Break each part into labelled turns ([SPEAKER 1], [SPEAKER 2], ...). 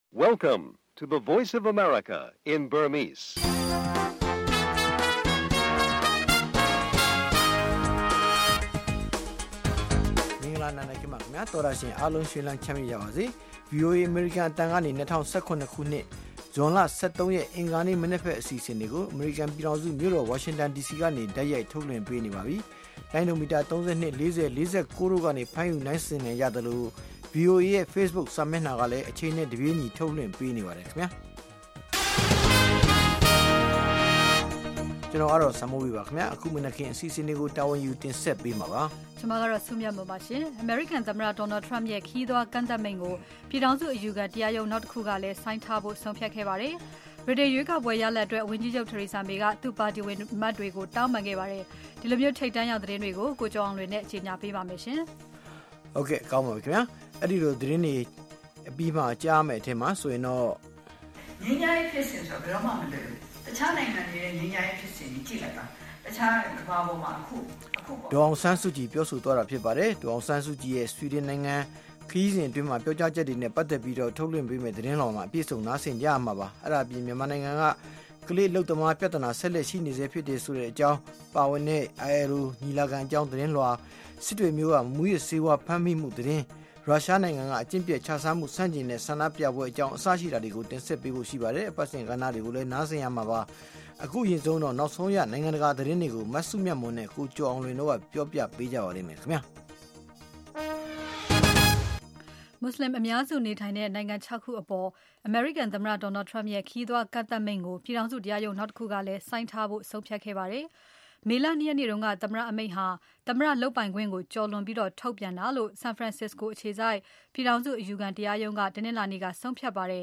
[SPEAKER 1] Welcome to the Voice of America in Burmese.
[SPEAKER 2] ။မင်္ဂလာနံနက်ခင်းပါခင်ဗျာတော်ရရှင်အားလုံးရှင်လန်းချမ်းမြေ့ကြပါစေ။ VOA American အတန်ကနေ2018ခုနှစ်ဇွန်လ23ရက်အင်္ဂါနေ့မနေ့ဖက်အစီအစဉ်တွေကို American ပြည်တော်စုမြို့တော် Washington DC ကနေတိုက်ရိုက်ထုတ်လွှင့်ပေးနေပါပြီ။လိုင်းမီတာ32 40 49တို့ကနေဖိုင်းယူနိုင်စင်နေရတယ်လို့ VOA ရဲ့ Facebook စာမျက်နှာကလည်းအချိန်နဲ့တပြေးညီထုတ်လွှင့်ပေးနေပါတယ်ခင်ဗျာ။ကျွန်တော်ကတော့စမိုးဝေပါခင်ဗျာအခုမနက်ခင်းအစီအစဉ်တွေကိုတာဝန်ယူတင်ဆက်ပေးမှာပါ
[SPEAKER 3] ကျွန်မကတော့ဆုမြတ်ပါရှင် American သမ္မတ Donald Trump ရဲ့ခီးသွွားကန့်သတ်မိန့်ကိုပြည်ထောင်စုအယူခံတရားရုံးနောက်တစ်ခုကလည်းဆိုင်းထားဖို့ဆုံးဖြတ်ခဲ့ပါတယ်ဗြိတိန်ရွေးကောက်ပွဲရလဒ်အတွက်ဝန်ကြီးချုပ် Theresa May ကသူ့ပါတီဝင်အမတ်တွေကိုတောင်းပန်ခဲ့ပါတယ်ဒီလိုမျိုးထိပ်တန်းရောက်သတင်းတွေကိုကိုကျော်အောင်လွင်နဲ့ကြေညာပေးပါမယ်ရှင်
[SPEAKER 2] ဟုတ်ကဲ့ကောင်းပါပြီခင်ဗျာအဲ့ဒီလိုသတင်းတွေအပြီးမှကြားမယ်အထင်မှာဆိုရင်တော့
[SPEAKER 4] ငင်းရိုင်းဖြစ်စဉ်ဆိုတော့ဘယ်တော့မှမလွယ်ဘူးတခြားနိုင်ငံတွေရဲ့ငင်းရိုင်းဖြစ်စဉ်ကြီးကြည့်လိုက်ပါတခြားကမ္ဘာပေါ်မှာအခု
[SPEAKER 2] ဒေါအောင်ဆန်းစုကြည်ပြောဆိုသွားတာဖြစ်ပါတယ်ဒေါအောင်ဆန်းစုကြည်ရဲ့ဆွီဒင်နိုင်ငံခရီးစဉ်အတွင်းမှာပြောကြားချက်တွေနဲ့ပတ်သက်ပြီးတော့ထုတ်လွှင့်ပေးမယ့်သတင်းလောင်မှာအပြည့်စုံနားဆင်ကြရမှာပါအဲ့ဒါပြင်မြန်မာနိုင်ငံကကလေးလုတ်သမားပြဿနာဆက်လက်ရှိနေစေဖြစ်တယ်ဆိုတဲ့အကြောင်းပါဝင်တဲ့ ILO ညီလာခံအကြောင်းသတင်းလွှာစစ်တွေမျိုးကမူရစေဝါဖမ်းမိမှုသတင်းရုရှားနိုင်ငံကအကျင့်ပြတ်ခြစားမှုစန့်ကျင်တဲ့ဆန္ဒပြပွဲအကြောင်းအစရှိတာတွေကိုတင်ဆက်ပေးဖို့ရှိပါတယ်အပတ်စဉ်ကဏ္ဍတွေကိုလည်းနားဆင်ရမှာပါအခုရင်ဆုံးတော့နောက်ဆုံးရနိုင်ငံတကာသတင်းတွေကိုမတ်စုမြတ်မွန်နဲ့ကိုကျော်အောင်လွင်တို့ကပြောပြပေးကြပါလိမ့်မယ်ခင်ဗျာ
[SPEAKER 3] မွတ်စလင်အများစုနေထိုင်တဲ့နိုင်ငံ6ခုအပေါ် American သမ္မတ Donald Trump ရဲ့ခီးသွွားကန့်သတ်မိန့်ကိုပြည်ထောင်စုတရားရုံးနောက်တစ်ခုကလည်းဆိုင်းထားဖို့ဆုံးဖြတ်ခဲ့ပါတယ်မေလ2ရက်နေ့တုန်းကသမ္မတအမိန့်ဟာသမ္မတလုပ်ပိုင်ခွင့်ကိုကျော်လွန်ပြီးတော့ထုတ်ပြန်တာလို့ San Francisco အခြေစိုက်ပြည်ထောင်စုအယူခံတရားရုံးကတနင်္လာနေ့ကဆုံးဖြတ်ပါတယ်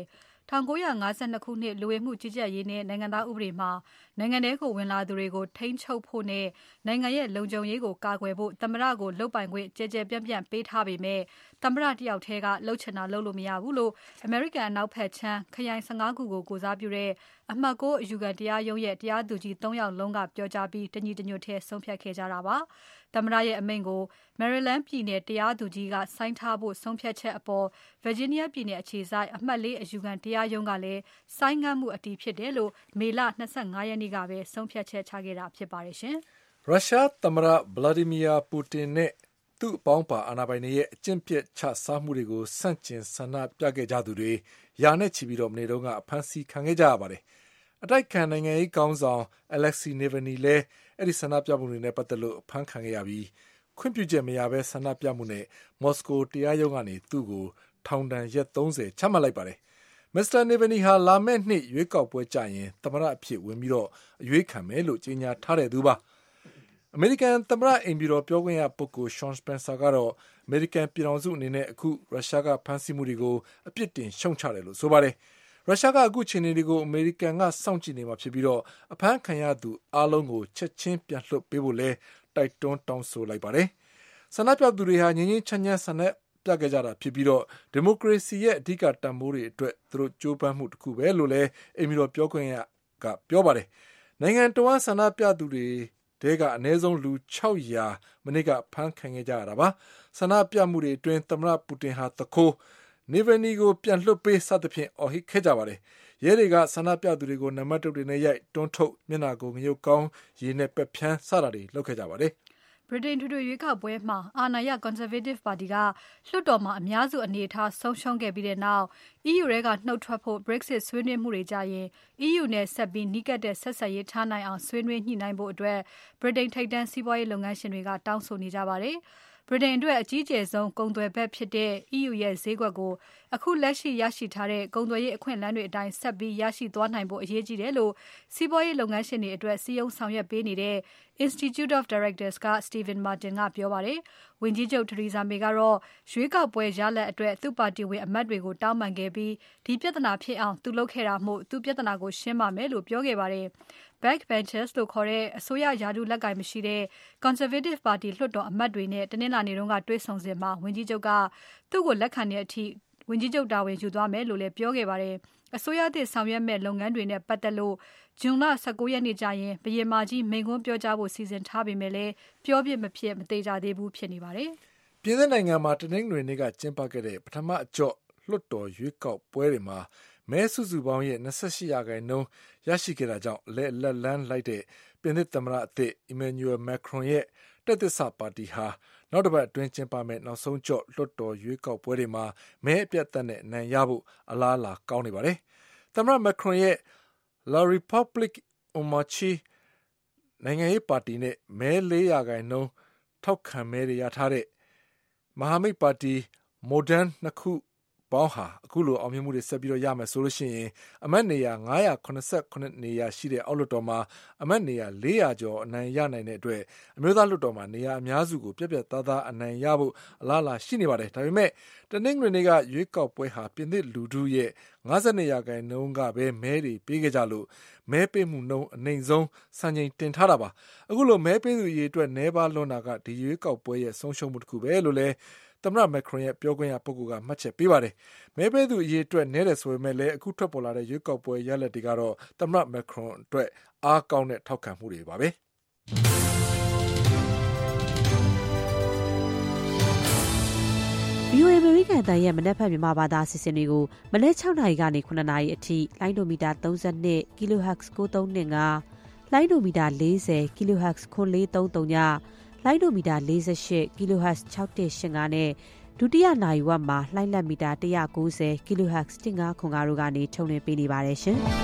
[SPEAKER 3] 1952ခုနှစ်လူဝင်မှုကြီးကြပ်ရေးနဲ့နိုင်ငံသားဥပဒေမှာနိုင်ငံထဲကိုဝင်လာသူတွေကိုထိန်းချုပ်ဖို့နဲ့နိုင်ငံရဲ့လုံခြုံရေးကိုကာကွယ်ဖို့သမ္မတကိုလုပ်ပိုင်ခွင့်ကြဲကြဲပြန့်ပြန့်ပေးထားပေမဲ့သမ္မတတယောက်တည်းကလှုပ်ချင်တာလုပ်လို့မရဘူးလို့ American အနောက်ဖက်ခြမ်းခရိုင်15ခုကိုကိုစားပြုတဲ့အမှတ်6အယူခံတရားရုံးရဲ့တရားသူကြီး3ယောက်လုံးကပြောကြားပြီးတညီတညွတ်ထဲဆုံးဖြတ်ခဲ့ကြတာပါသမ္မတရဲ့အမိန့်ကို Maryland ပြည်နယ်တရားသူကြီးကဆိုင်းထားဖို့ဆုံးဖြတ်ချက်အပေါ် Virginia ပြည်နယ်အခြေစိုက်အမှတ်4အယူခံတရားရုံးကလည်းဆိုင်းငံ့မှုအတည်ဖြစ်တယ်လို့မေလ25ရက်နေ့ကပဲဆုံးဖြတ်ချက်ချခဲ့တာဖြစ်ပါတယ်ရှင်
[SPEAKER 5] ။ရုရှားသမ္မတ Vladimir Putin နဲ့သူ့အပေါင်းပါအာဏာပိုင်တွေရဲ့အကျင့်ပြတ်ချစားမှုတွေကိုဆန့်ကျင်ဆန္ဒပြခဲ့ကြသူတွေရာနဲ့ချီပြီးတော့မနေ့တုန်းကအဖမ်းဆီးခံခဲ့ကြရပါတယ်။အတိုက်ခံနိုင်ငံရေးခေါင်းဆောင် Alexei Navalny လည်းအဲ့ဒီဆန္ဒပြမှုတွေနဲ့ပတ်သက်လို့အဖမ်းခံခဲ့ရပြီးခွင့်ပြုချက်မရဘဲဆန္ဒပြမှုနဲ့မော်စကိုတရားရုံးကနေသူ့ကိုထောင်ဒဏ်ရက်30ချမှတ်လိုက်ပါတယ်။ Mr. Navalny ဟာလာမယ့်နှစ်ရွေးကောက်ပွဲကျရင်သမ္မတအဖြစ်ဝင်ပြီးတော့အရွေးခံမယ်လို့ကြေညာထားတဲ့သူပါ။အမေရိကန်သမ္မတအိမ်ဖြူတော်ပြောခွင့်ရပုဂ္ဂိုလ် Sean Spicer ကတော့အမေရိကန်ပြည်ထောင်စုအနေနဲ့အခုရုရှားကဖမ်းဆီးမှုတွေကိုအပြစ်တင်ရှုံချတယ်လို့ဆိုပါတယ်။ရုရှားကအခုအခြေအနေတွေကိုအမေရိကန်ကစောင့်ကြည့်နေမှာဖြစ်ပြီးတော့အဖမ်းခံရသူအားလုံးကိုချက်ချင်းပြန်လွှတ်ပေးဖို့လဲတိုက်တွန်းတောင်းဆိုလိုက်ပါတယ်။ဆန္ဒပြသူတွေဟာငြိမ်းငြိမ်းချမ်းချမ်းဆန္ဒပြခဲ့ကြတာဖြစ်ပြီးတော့ဒီမိုကရေစီရဲ့အဓိကတန်ဖိုးတွေအတွက်သူတို့ကြိုးပမ်းမှုတစ်ခုပဲလို့လဲအိမ်ဖြူတော်ပြောခွင့်ရကပြောပါတယ်။နိုင်ငံတော်ဆန္ဒပြသူတွေတဲကအနည်းဆုံးလူ600မနေ့ကဖမ်းခံခဲ့ကြရတာပါ။ဆန္ဒပြမှုတွေအတွင်းသမ္မတပူတင်ဟာတခိုးNavalnyကိုပြန်လွှတ်ပေးစသဖြင့်အော်ဟစ်ခဲ့ကြပါတယ်။ရဲတွေကဆန္ဒပြသူတွေကိုနံပါတ်တုတ်တွေနဲ့ရိုက်တွန်းထုတ်မျက်နှာကိုငရုတ်ကောင်းရေနဲ့ပက်ဖြန်းစတာတွေလုပ်ခဲ့ကြပါတယ်
[SPEAKER 3] ။ဗြိတိန်ထွေထွေရွေးကောက်ပွဲမှာအာဏာရ Conservative ပါတီကလွှတ်တော်မှာအများစုအနေအထားဆုံးရှုံးခဲ့ပြီးတဲ့နောက် EU ထဲကနှုတ်ထွက်ဖို့ Brexit ဆွေးနွေးမှုတွေကြရင် EU နဲ့ဆက်ပြီးနီးကပ်တဲ့ဆက်ဆံရေးထားနိုင်အောင်ဆွေးနွေးညှိနှိုင်းဖို့အတွက်ဗြိတိန်ထိပ်တန်းစီးပွားရေးလုပ်ငန်းရှင်တွေကတောင်းဆိုနေကြပါတယ်။ဗြိတိန်အတွက်အကြီးကျယ်ဆုံးကုန်သွယ်ဘက်ဖြစ်တဲ့ EU ရဲ့ဈေးကွက်ကိုအခုလက်ရှိရရှိထားတဲ့ကုန်သွယ်ရေးအခွင့်အလမ်းတွေအတိုင်းဆက်ပြီးရရှိသွားနိုင်ဖို့အရေးကြီးတယ်လို့စီးပွားရေးလုပ်ငန်းရှင်တွေအတွက်စည်းရုံးဆောင်ရွက်ပေးနေတဲ့ Institute of Directors က Stephen Martin ကပြောပါတယ်။ဝန်ကြီးချုပ် Theresa May ကတော့ရွေးကောက်ပွဲရလဒ်အတွက်သူ့ပါတီဝင်အမတ်တွေကိုတောင်းပန်ခဲ့ပြီးဒီပြဿနာဖြစ်အောင်သူလုပ်ခဲ့တာမို့သူပြဿနာကိုရှင်းပါမယ်လို့ပြောခဲ့ပါတယ်။ Backbenchers လို့ခေါ်တဲ့အစိုးရယာတုလက်ကင်မရှိတဲ့ Conservative ပါတီလွှတ်တော်အမတ်တွေနဲ့တနင်္လာနေ့တုန်းကတွေ့ဆုံစဉ်မှာဝန်ကြီးချုပ်ကသူ့ကိုလက်ခံတဲ့အထိဝန်ကြီးချုပ်တာဝန်ယူသွားမယ်လို့လည်းပြောခဲ့ပါတယ်။အစိုးရသစ်ဆောင်ရွက်မဲ့လုပ်ငန်းတွေနဲ့ပတ်သက်လို့ဇွန်လ19ရက်နေ့ကျရင်ဘုရင်မကြီးမိန့်ခွန်းပြောကြားဖို့စီစဉ်ထားပေမဲ့လည်းပြောပြမဖြစ်မသေးကြသေးဘူးဖြစ်နေပါတယ်
[SPEAKER 5] ။ပြင်သစ်နိုင်ငံမှာတနင်္ဂနွေနေ့ကကျင်းပခဲ့တဲ့ပထမအကျော့လွှတ်တော်ရွေးကောက်ပွဲတွေမှာမဲစုစုပေါင်းရဲ့28%ရရှိခဲ့တာကြောင့်လက်လန်းလိုက်တဲ့ပြင်သစ်သမ္မတအသစ် Emmanuel Macron ရဲ့တက်သစ်စပါတီဟာနောက်တစ်ပတ်အတွင်းကျင်းပမယ့်နောက်ဆုံးကြော့လွှတ်တော်ရွေးကောက်ပွဲတွေမှာမဲအပြတ်သက်နဲ့အနိုင်ရဖို့အလားအလာကောင်းနေပါတယ်။သမ္မတ Macron ရဲ့ La République En Marche နိုင်ငံရေးပါတီနဲ့မဲ4%ထောက်ခံမဲတွေရထားတဲ့မဟာမိတ်ပါတီ Modern နှစ်ခုပေါင်းဟာအခုလိုအောင်မြင်မှုတွေဆက်ပြီးရမယ်ဆိုလို့ရှိရင်အမတ်နေရာ989နေရာရှိတဲ့အောက်လွှတ်တော်မှာအမတ်နေရာ400ကျော်အနိုင်ရနိုင်တဲ့အတွက်အမျိုးသားလွှတ်တော်မှာနေရာအများစုကိုပြတ်ပြတ်သားသားအနိုင်ရဖို့အလားအလာရှိနေပါတယ်ဒါပေမဲ့တနင်္ဂနွေနေ့ကရွေးကောက်ပွဲဟာပြင်သစ်လူထုရဲ့52%ကပဲမဲတွေပေးခဲ့ကြလို့မဲပေးမှုနှုန်းအနိုင်ဆုံးစံချိန်တင်ထားတာပါအခုလိုမဲပေးသူအရေအတွက်နည်းပါးလွန်းတာကဒီရွေးကောက်ပွဲရဲ့ဆုံးရှုံးမှုတစ်ခုပဲလို့လဲသမ္မတ Macron ရဲ့ပြောခွင့်ရပုဂ္ဂိုလ်ကမှတ်ချက်ပေးပါတယ်။မဲပေးသူအရေးအတွက်နည်းတယ်ဆိုပေမဲ့လည်းအခုထွက်ပေါ်လာတဲ့ရွေးကောက်ပွဲရလဒ်တွေကတော့သမ္မတ Macron အတွက်အားကောင်းတဲ့ထောက်ခံမှုတွေပါပဲ
[SPEAKER 6] ။ VOA အမေရိကန်အသံရဲ့မနက်ဖြန်မြန်မာဘာသာအစီအစဉ်တွေကိုမနက်6နာရီကနေ9နာရီအထိလိုင်းဒိုမီတာ32 kHz 9325လိုင်းဒိုမီတာ40 kHz 9433ညလိုင်းဒိုမီတာ48 kHz 6185နဲ့ဒုတိယနာရီဝက်မှာလိုင်းလက်မီတာ190 kHz 1505တို့ကနေထုတ်လွှင့်ပေးနေပါတယ်ရှင်။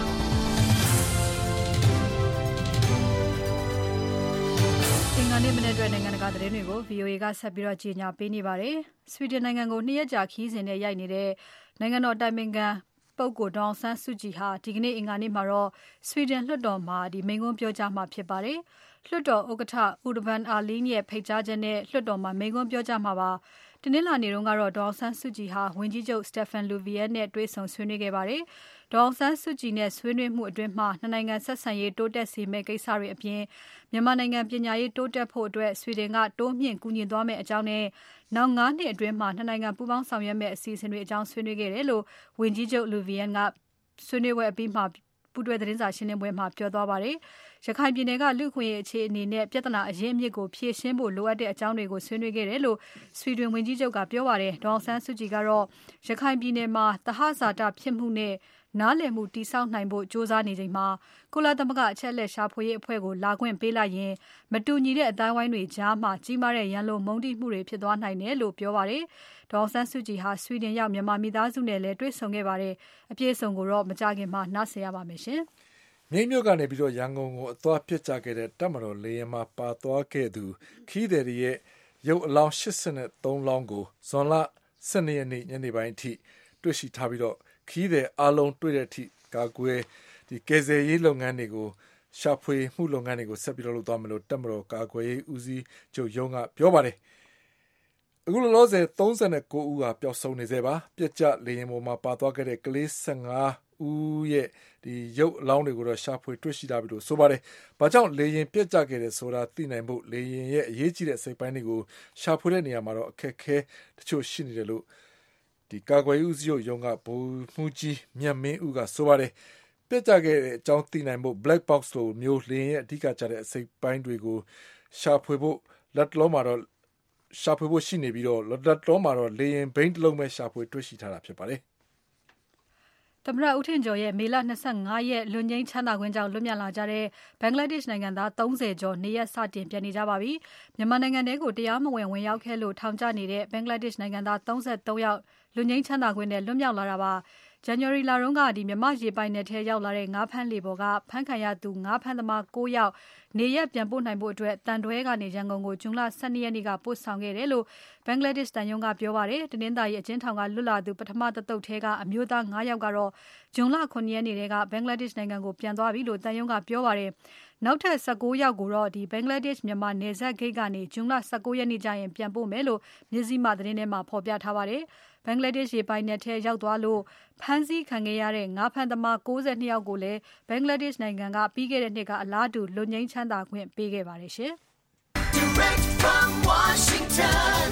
[SPEAKER 3] အင်္ဂါနေ့မနေ့အတွက်နိုင်ငံတကာသတင်းတွေကို VOA ကဆက်ပြီးကြီးညာပေးနေပါတယ်။ ဆွီဒင်နိုင်ငံကို2ရက်ကြာခီးစဉ်နဲ့ရိုက်နေတဲ့နိုင်ငံတော်တိုင်ပင်ခံပုဂ္ဂိုလ်ဒေါ်အောင်ဆန်းစုကြည်ဟာဒီကနေ့အင်္ဂါနေ့မှာတော့ဆွီဒင်လွှတ်တော်မှာမိန့်ခွန်းပြောကြားမှာဖြစ်ပါတယ်။လွှတ်တော်ဥက္ကဋ္ဌ Urban Ahlin ရဲ့ဖိတ်ကြားချက်နဲ့လွှတ်တော်မှာမိန့်ခွန်းပြောကြားမှာပါ။တနင်္လာနေ့တုန်းကတော့ဒေါ်အောင်ဆန်းစုကြည်ဟာဝန်ကြီးချုပ် Stefan Löfven နဲ့တွေ့ဆုံဆွေးနွေးခဲ့ပါတယ်။ဒေါ်အောင်ဆန်းစုကြည်နဲ့ဆွေးနွေးမှုအတွင်းမှာနှစ်နိုင်ငံဆက်ဆံရေးတိုးတက်စေမယ့်ကိစ္စတွေအပြင်မြန်မာနိုင်ငံပညာရေးတိုးတက်ဖို့အတွက်ဆွီဒင်ကတိုးမြှင့်ကူညီသွားမယ့်အကြောင်းနဲ့နောက်9နှစ်အတွင်းမှာနှစ်နိုင်ငံပူးပေါင်းဆောင်ရွက်မယ့်အစီအစဉ်တွေအကြောင်းဆွေးနွေးခဲ့တယ်လို့ဝန်ကြီးချုပ် Löfven ကဆွေးနွေးပွဲအပြီးမှာပူးတွဲသတင်းစာရှင်းလင်းပွဲမှာပြောသွားပါတယ်။ရခိုင်ပြည်နယ်ကလူ့အခွင့်အရေးအခြေအနေနဲ့ပြဿနာအရင်းအမြစ်ကိုဖြေရှင်းဖို့လိုအပ်တဲ့အကြောင်းတွေကိုဆွေးနွေးခဲ့တယ်လို့ဆွီဒင်ဝန်ကြီးချုပ်ကပြောပါတယ်။ဒေါ်အောင်ဆန်းစုကြည်ကတော့ရခိုင်ပြည်နယ်မှာသဟဇာတဖြစ်မှုနဲ့နားလည်မှုတည်ဆောက်နိုင်ဖို့ကြိုးစားနေချိန်မှာကုလသမဂ္ဂအချက်အလက်ရှာဖွေရေးအဖွဲ့ကိုလာခွင့်ပေးလိုက်ရင်မတူညီတဲ့အတိုင်းဝိုင်းတွေကြားမှာကြီးမားတဲ့ရန်လိုမုန်းတိမှုတွေဖြစ်သွားနိုင်တယ်လို့ပြောပါတယ်။ဒေါ်အောင်ဆန်းစုကြည်ဟာဆွီဒင်ရောက်မြန်မာမိသားစုနဲ့လည်းတွေ့ဆုံခဲ့ပါတယ်။အပြည့်အစုံကိုတော့မကြခင်မှာနားဆင်ရပါမယ်ရှင်
[SPEAKER 5] ။မြိတ်မြို့ကနေပြီးတော့ရန်ကုန်ကိုအသွားပြစ်ချခဲ့တဲ့တပ်မတော်လေယာဉ်မှာပါသွားခဲ့သူခီးသည်ရဲ့ရုပ်အလောင်း83လောင်းကိုဇွန်လ12ရက်နေ့ညနေပိုင်းအထိတွေ့ရှိထားပြီးတော့ခီးသည်အလုံးတွေ့တဲ့အထိကာကွယ်ကယ်ဆယ်ရေးလုပ်ငန်းတွေကိုရှာဖွေမှုလုပ်ငန်းတွေကိုဆက်ပြီးလုပ်သွားမယ်လို့တပ်မတော်ကာကွယ်ရေးဦးစီးချုပ်ရုံးကပြောပါတယ်။အခုလောလောဆယ်39ဦးဟာပျောက်ဆုံးနေသေးပါပြစ်ကျလေယာဉ်ပေါ်မှာပါသွားခဲ့တဲ့ကလေး15ဦးရဲ့ရုပ်အလောင်းတွေကိုတော့ရှာဖွေတွေ့ရှိထားပြီလို့ဆိုပါတယ်။ဘာကြောင့်လေယာဉ်ပြစ်ကျခဲ့တယ်ဆိုတာသိနိုင်ဖို့လေယာဉ်ရဲ့အရေးကြီးတဲ့အစိတ်ပိုင်းတွေကိုရှာဖွေတဲ့နေရာမှာတော့အခက်အခဲတချို့ရှိနေတယ်လို့ကာကွယ်ရေးဦးစီးချုပ်ရုံးကဗိုလ်မှူးကြီးမြတ်မင်းဦးကဆိုပါတယ်။ပြစ်ကျခဲ့တဲ့အကြောင်းသိနိုင်ဖို့ black box လိုမျိုးလေယာဉ်ရဲ့အဓိကကျတဲ့အစိတ်ပိုင်းတွေကိုရှာဖွေဖို့လက်တလုံးမှာတော့ရှာဖွေဖို့ရှိနေပြီးတော့လက်တလုံးမှာတော့လေယာဉ်ဘိန်းတစ်လုံးပဲရှာဖွေတွေ့ရှိထားတာဖြစ်ပါတယ်
[SPEAKER 3] ။သမ္မတဦးထင်ကျော်ရဲ့မေလ25ရက်လွန်ငင်းချမ်းသာခွင့်ကြောင့်လွတ်မြောက်လာကြတဲ့ဘင်္ဂလားဒေ့ရှ်နိုင်ငံသား30ကျော်နေရက်စတင်ပြန်နေကြပါပြီ။မြန်မာနိုင်ငံထဲကိုတရားမဝင်ဝင်ရောက်ခဲ့လို့ထောင်ကျနေတဲ့ဘင်္ဂလားဒေ့ရှ်နိုင်ငံသား33ယောက်လွန်ငင်းချမ်းသာခွင့်နဲ့လွတ်မြောက်လာတာပါ။ ဇန်နဝါရီလတုန်းကမြန်မာရေပိုင်နယ်ထဲရောက်လာတဲ့ငါးဖမ်းလှေပေါ်ကဖမ်းခံရသူငါးဖမ်းသမား9ယောက်နေရက်ပြန်ပို့နိုင်ဖို့အတွက်တန်တွဲကနေရန်ကုန်ကိုဇွန်လ12ရက်နေ့ကပို့ဆောင်ခဲ့တယ်လို့ဘင်္ဂလားဒေ့ရှ်တန်ယုံကပြောပါတယ်။တနင်္သာရီအကျဉ်းထောင်ကလွတ်လာသူပထမတစ်သုတ်ထဲကအမျိုးသား9ယောက်ကတော့ဇွန်လ9ရက်နေ့ကဘင်္ဂလားဒေ့ရှ်နိုင်ငံကိုပြန်သွားပြီလို့တန်ယုံကပြောပါတယ်။နောက်ထပ်19ယောက်ကိုတော့ဘင်္ဂလားဒေ့ရှ်မြန်မာနယ်စပ်ဂိတ်ကနေဇွန်လ19ရက်နေ့ကျရင်ပြန်ပို့မယ်လို့မြစည်းမသတင်းထဲမှာဖော်ပြထားပါတယ်။ဘင်္ဂလားဒေ့ရှ်ရေပိုင်နယ်ထဲရောက်သွားလို့ဖမ်းဆီးခံခဲ့ရတဲ့ငါးဖမ်းသမား62ယောက်ကိုလည်းဘင်္ဂလားဒေ့ရှ်နိုင်ငံကပြီးခဲ့တဲ့နှစ်ကအလားတူလွတ်ငြိမ်းချမ်းသာခွင့်ပေးခဲ့ပါတယ်ရှင်။ Direct from Washington,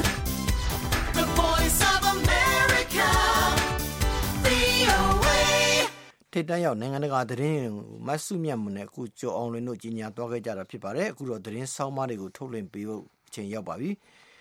[SPEAKER 3] the Voice of America,
[SPEAKER 2] VOA ထိပ်တန်းရောက်နိုင်ငံတကာသတင်းတွေကိုမဆုမြတ်မွန်နဲ့အခုကျော်အောင်လွင်တို့ကြီးညာသွားခဲ့ကြတာဖြစ်ပါတယ်။အခုတော့သတင်းဆောင်းပါးတွေကိုထုတ်လွှင့်ပေးဖို့အချိန်ရောက်ပါပြီ။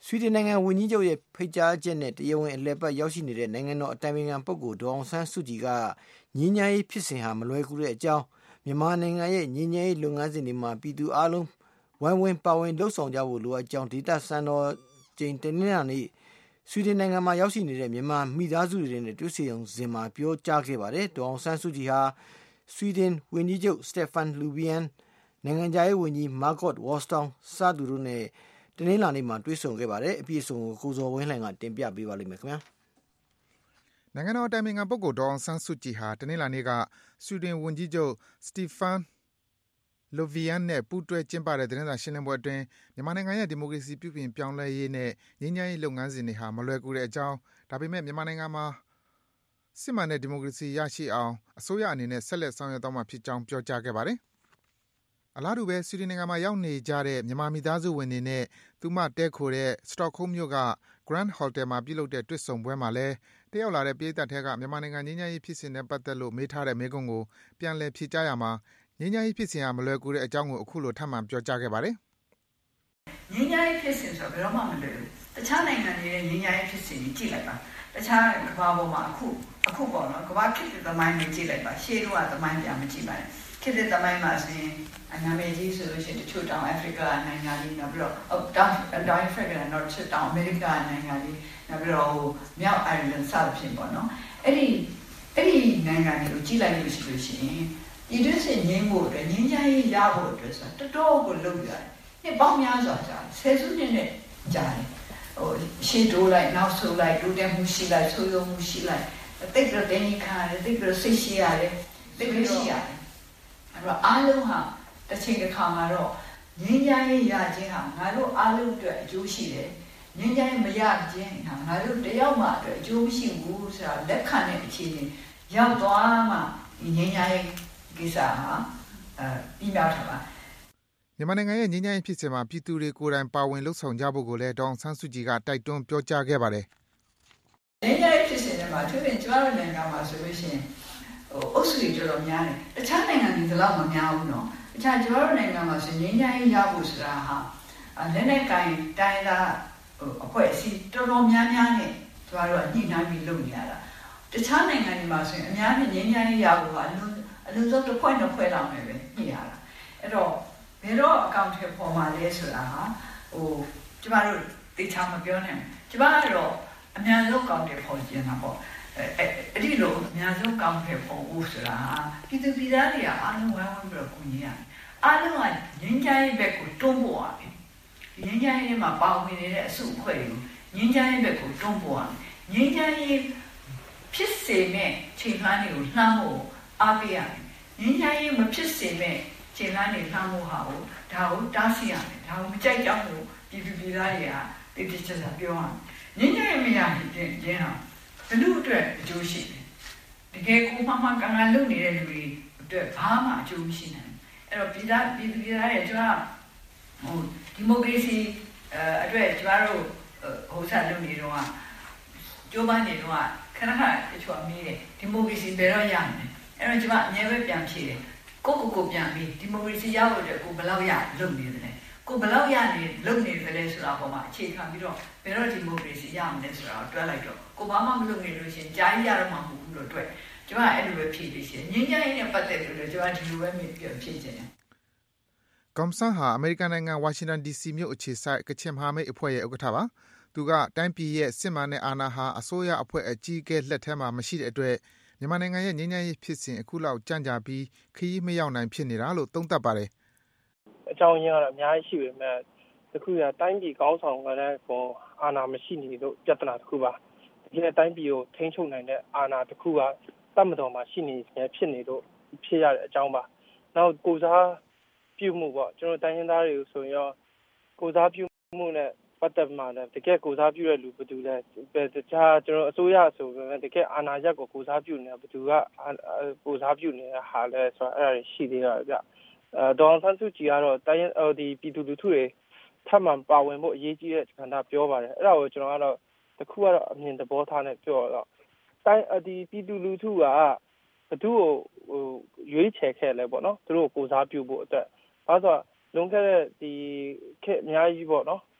[SPEAKER 2] ဆွီဒင်နိုင်ငံဝန်ကြီးချုပ်ရဲ့ဖိတ်ကြားချက်နဲ့တရားဝင်အလည်ပတ်ရောက်ရှိနေတဲ့နိုင်ငံတော်အတိုင်ပင်ခံပုဂ္ဂိုလ်ဒေါအောင်ဆန်းစုကြည်ကငြိမ်းချမ်းရေးဖြစ်စဉ်ဟာမလွယ်ကူတဲ့အကြောင်းမြန်မာနိုင်ငံရဲ့ငြိမ်းချမ်းရေးလုပ်ငန်းစဉ်တွေမှာပြည်သူအလုံးဝိုင်းဝန်းပါဝင်လှုပ်ဆောင်ကြဖို့လိုအပ်ကြောင်းဒေသစံတော်ချိန်တနင်္လာနေ့ဆွီဒင်နိုင်ငံမှာရောက်ရှိနေတဲ့မြန်မာမိသားစုတွေနဲ့တွေ့ဆုံစဉ်မှာပြောကြားခဲ့ပါတယ်။ဒေါအောင်ဆန်းစုကြည်ဟာဆွီဒင်ဝန်ကြီးချုပ်စတက်ဖန်လူဘီယန်နိုင်ငံခြားရေးဝန်ကြီးမာကော့ဝါစတောင်းစသူတို့နဲ့တနင်္လာနေ့မှာတွေ့ဆုံခဲ့ပါတယ်။အပြည့်အစုံကိုကိုဇော်ဝင်းလှိုင်ကတင်ပြပေးပါလိမ့်မယ်ခင်ဗျာ
[SPEAKER 7] ။နိုင်ငံတော်အတိုင်ပင်ခံပုဂ္ဂိုလ်ဒေါအောင်ဆန်းစုကြည်ဟာတနင်္လာနေ့ကဆွီဒင်ဝန်ကြီးချုပ်စတီဖန်လိုဗီယန်နဲ့ပူးတွဲကျင်းပတဲ့သတင်းစာရှင်းလင်းပွဲအတွင်းမြန်မာနိုင်ငံရဲ့ဒီမိုကရေစီပြုပြင်ပြောင်းလဲရေးနဲ့ငြိမ်းချမ်းရေးလုပ်ငန်းစဉ်တွေဟာမလွယ်ကူတဲ့အကြောင်းဒါပေမဲ့မြန်မာနိုင်ငံမှာစစ်မှန်တဲ့ဒီမိုကရေစီရရှိအောင်အစိုးရအနေနဲ့ဆက်လက်ဆောင်ရွက်သွားမှာဖြစ်ကြောင်းပြောကြားခဲ့ပါတယ်။အလားတူပဲဆွီဒင်နိုင်ငံမှာရောက်နေကြတဲ့မြန်မာမိသားစုဝင်တွေနဲ့သူမတဲခိုတဲ့စတော့ခုံမြို့က Grand Hotel မှာပြုလုပ်တဲ့တွေ့ဆုံပွဲမှာလည်းတယောက်လာတဲ့ပြည်သက်ထဲကမြန်မာနိုင်ငံငြိမ်းချမ်းရေးဖြစ်စဉ်နဲ့ပတ်သက်လို့မေးထားတဲ့မေးခွန်းကိုပြန်လည်ဖြေကြားရမှာငြိမ်းချမ်းရေးဖြစ်စဉ်ဟာမလွယ်ကူတဲ့အကြောင်းကိုအခုလိုထပ်မံပြောကြားခဲ့ပါတယ်
[SPEAKER 4] ။ငြိမ်းချမ်းရေးဖြစ်စဉ်ဆိုဘယ်တော့မှမလွယ်ဘူး။တခြားနိုင်ငံတွေရဲ့ငြိမ်းချမ်းရေးဖြစ်စဉ်ကြီးကြည့်လိုက်ပါ။တခြားကမ္ဘာပေါ်မှာအခုပေါ့နော်ကမ္ဘာခေတ်သမိုင်းတွေကြည့်လိုက်ပါ။ရှေးတုန်းကသမိုင်းပြန်မကြည့်ပါနဲ့။ခေတ်သမိုင်းမှာဆိုရင်နာမည်ကြီးဆိုလို့ရှိရင်တချို့တောင်အာဖရိကနိုင်ငံကြီးနောက်ပြီးတော့တောင်အာဖရိကနဲ့နောက်တောင်အမေရိကနိုင်ငံကြီးနောက်ပြီးတော့မြောက်အိုင်ယာလန်စသဖြင့်ပေါ့နော်။အဲ့ဒီနိုင်ငံတွေကိုကြည့်လိုက်လို့ရှိရင်ဒီတွင်းစင်ငြိမ်းဖို့အတွက်ငြိမ်းချမ်းရေးရဖို့အတွက်ဆိုတော့တော်တော်ကိုလုပ်ရတယ်။ဒီပေါင်းများစွာကြာဆယ်စုနှစ်နဲ့ကြာတယ်။ရှေ့တိုးလိုက်နောက်ဆုတ်လိုက်တိုးတက်မှုရှိလိုက်ဆိုးရုံမှုရှိလိုက်တိတ်တော့တင်းခါရတယ်တိတ်တော့စိတ်ရှိရတယ်တိတ်ပြီးရှိရတယ်။အဲ့တော့အားလုံးဟာတစ်ချိန်တစ်ခါမှာတော့ငြိမ်းချမ်းရေးရခြင်းဟာငါတို့အားလုံးအတွက်အကျိုးရှိတယ်။ငြိမ်းချမ်းရေးမရခြင်းဟာငါတို့တယောက်မှအတွက်အကျိုးမရှိဘူးဆိုတာလက်ခံတဲ့အခြေအနေရောက်သွားမှဒီငြိမ်းချမ်းရေးကိစ္စဟာပြီးမြောက်တာပါ
[SPEAKER 7] မြန်မာနိုင်ငံရဲ့ငြိမ်းချမ်းရေးဖြစ်စဉ်မှာပြည်သူတွေကိုယ်တိုင်ပါဝင်လှုပ်ဆောင်ကြဖို့ကိုလည်းဒေါအောင်ဆန်းစုကြည်ကတိုက်တွန်းပြောကြားခဲ့ပါတယ်
[SPEAKER 4] ။ငြိမ်းချမ်းရေးဖြစ်စဉ်တွေမှာသူပြင်ကျမတို့နိုင်ငံမှာဆိုလို့ရှိရင်အုပ်စုတွေတော်တော်များတယ်။တခြားနိုင်ငံတွေတော့မများဘူးနော်။တခြားကျမတို့နိုင်ငံမှာဆိုငြိမ်းချမ်းရေးရဖို့ဆိုတာဟာလက်နဲ့ကင်တိုင်းသားအဖွဲ့အစည်းတော်တော်များများနဲ့ကျမတို့ညှိနှိုင်းပြီးလုပ်နေရတာ။တခြားနိုင်ငံတွေမှာဆိုရင်အများကြီးငြိမ်းချမ်းရေးရဖို့ကအလုံးစုံတစ်ဖွဲ့နှစ်ဖွဲ့လောက်နဲ့ပဲညှိရတာအဲ့တော့ဘယ်တော့အကောင့်ထဲပေါ်မှာလဲဆိုတာဟာကျမတို့သိချာမပြောနိုင်ဘူးကျမကတော့အများဆုံးအကောင့်ထဲပေါ်ကျင်တာပေါ့အဲ့ဒီလိုအများဆုံးအကောင့်ထဲပေါ်ဖို့ဆိုတာဟာပြည်သူပြည်သားတွေကအားလုံးဝိုင်းဝန်းပြီးတော့ကူညီရတယ်အားလုံးကငြိမ်းချမ်းရေးဘက်ကိုတွန်းပို့ရမယ်ငြိမ်းချမ်းရေးမှာပါဝင်နေတဲ့အစုအဖွဲ့တွေကိုငြိမ်းချမ်းရေးဘက်ကိုတွန်းပို့ရမယ်ငြိမ်းချမ်းရေးဖြစ်စေမဲ့ချိန်ခါတွေကိုလှမ်းဖို့အားပေးရတယ်ငြိမ်းချမ်းရေးမဖြစ်စေမဲ့ခြေလမ်းတွေလှမ်းဖို့ဟာကိုဒါကိုတားဆီးရတယ်ဒါကိုမကြိုက်ကြောင်းကိုပြည်သူပြည်သားတွေကတိတိကျကျပြောရမယ်ငြိမ်းချမ်းရေးမရခြင်းဟာဘယ်လိုအတွက်အကျိုးရှိလဲတကယ်ကိုမှန်ကန်ကန်လုပ်နေတဲ့လူတွေအတွက်ဘာမှအကျိုးမရှိနိုင်ဘူးအဲ့တော့ပြည်သူပြည်သားတွေကျွန်တော်ဒီမိုကရေစီအတွက်ကျွန်တော်တို့ဆက်လုပ်နေတော့ကျိုးပန်းနေတော့ခဏခဏတချို့အမေးတယ်ဒီမိုကရေစီဘယ်တော့ရမလဲအဲ့တော့ကျွန်မအမြဲပဲပြန်ဖြေတယ်ကိုပြန်ပြီးဒီမိုကရေစီရဖို့အတွက်ကိုဘယ်လောက်ရလုပ်နေတယ်လဲကိုဘယ်လောက်ရနေလုပ်နေတယ်လဲဆိုတာပေါ်မှာအခြေခံပြီးတော့ဘယ်တော့ဒီမိုကရေစီရမလဲဆိုတာကိုတွက်လိုက်တော့ကိုဘာမှမလုပ်နေလို့ရှိရင်ကြားရတော့မှမဟုတ်ဘူးလို့တွက်ကျွန်မအဲ့လိုပဲဖြေပြီးရှင်ငင်းကြရင်နဲ့ပတ်သက်လို့ကျွန်မဒီလိုပဲမြင်ပြဖြေချင်တယ်
[SPEAKER 7] ကွန်ဆန်ဟာအမေရိကန်နိုင်ငံဝါရှင်တန် DC မြို့အခြေစိုက်ကချင်မဟာမိတ်အဖွဲ့ရဲ့ဥက္ကဋ္ဌပါသူကတိုင်းပြည်ရဲ့စစ်မှန်တဲ့အာဏာဟာအစိုးရအဖွဲ့အကြီးအကဲလက်ထဲမှာမရှိတဲ့အတွက်မြန်မာနိုင်ငံရဲ့ငြိမ်းချမ်းရေးဖြစ်စဉ်အခုလောက်ကြန့်ကြာပြီးခရီးမရောက်နိုင်ဖြစ်နေတာလို့သုံးသပ်ပါတယ်
[SPEAKER 8] ။အကြောင်းရင်းကတော့အများကြီးရှိပေမဲ့တခုကတိုင်းပြည်ကောင်းဆောင်ကလည်းပေါ်အာဏာမရှိနေလို့ပြဿနာတစ်ခုပါ။ဒီတိုင်းပြည်ကိုထိန်းချုပ်နိုင်တဲ့အာဏာတစ်ခုကတတ်မတော်မှာရှိနေဖြစ်နေလို့ဖြစ်ရတဲ့အကြောင်းပါ။နောက်ကိုစားပြုမှုပေါ့ကျွန်တော်တိုင်းရင်းသားတွေကိုဆိုရင်ကိုစားပြုမှုနဲ့ပတ်သက်မှာလည်းတကယ်ကိုစားပြုတဲ့လူဘယ်သူလဲတခြားကျွန်တော်အစိုးရဆိုပေမဲ့တကယ်အာဏာရက်ကိုကိုစားပြုနေတာဘယ်သူကကိုစားပြုနေတာဟာလဲဆိုတော့အဲ့ဒါရှိသေးတာဗျဒေါ်ဆန်းစုကြည်ကတော့တိုင်းဒီပြည်သူလူထုတွေထပ်မံပါဝင်ဖို့အရေးကြီးတဲ့ကဏ္ဍပြောပါတယ်အဲ့ဒါကိုကျွန်တော်ကတော့တခုကတော့အမြင်သဘောထားနဲ့ပြောတော့တိုင်းဒီပြည်သူလူထုကဘယ်သူ့ကိုရွေးချယ်ခဲ့လဲပေါ့နော်သူတို့ကိုစားပြုဖို့အတွက်ဘာလို့ဆိုတော့လွန်ခဲ့တဲ့ဒီခေတ်အများကြီးပေါ့နော်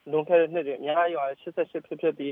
[SPEAKER 8] လွန်ခဲ့တဲ့နှစ်တွေအများကြီးပါတယ်88ဖြစ်ဖြစ်ဒီ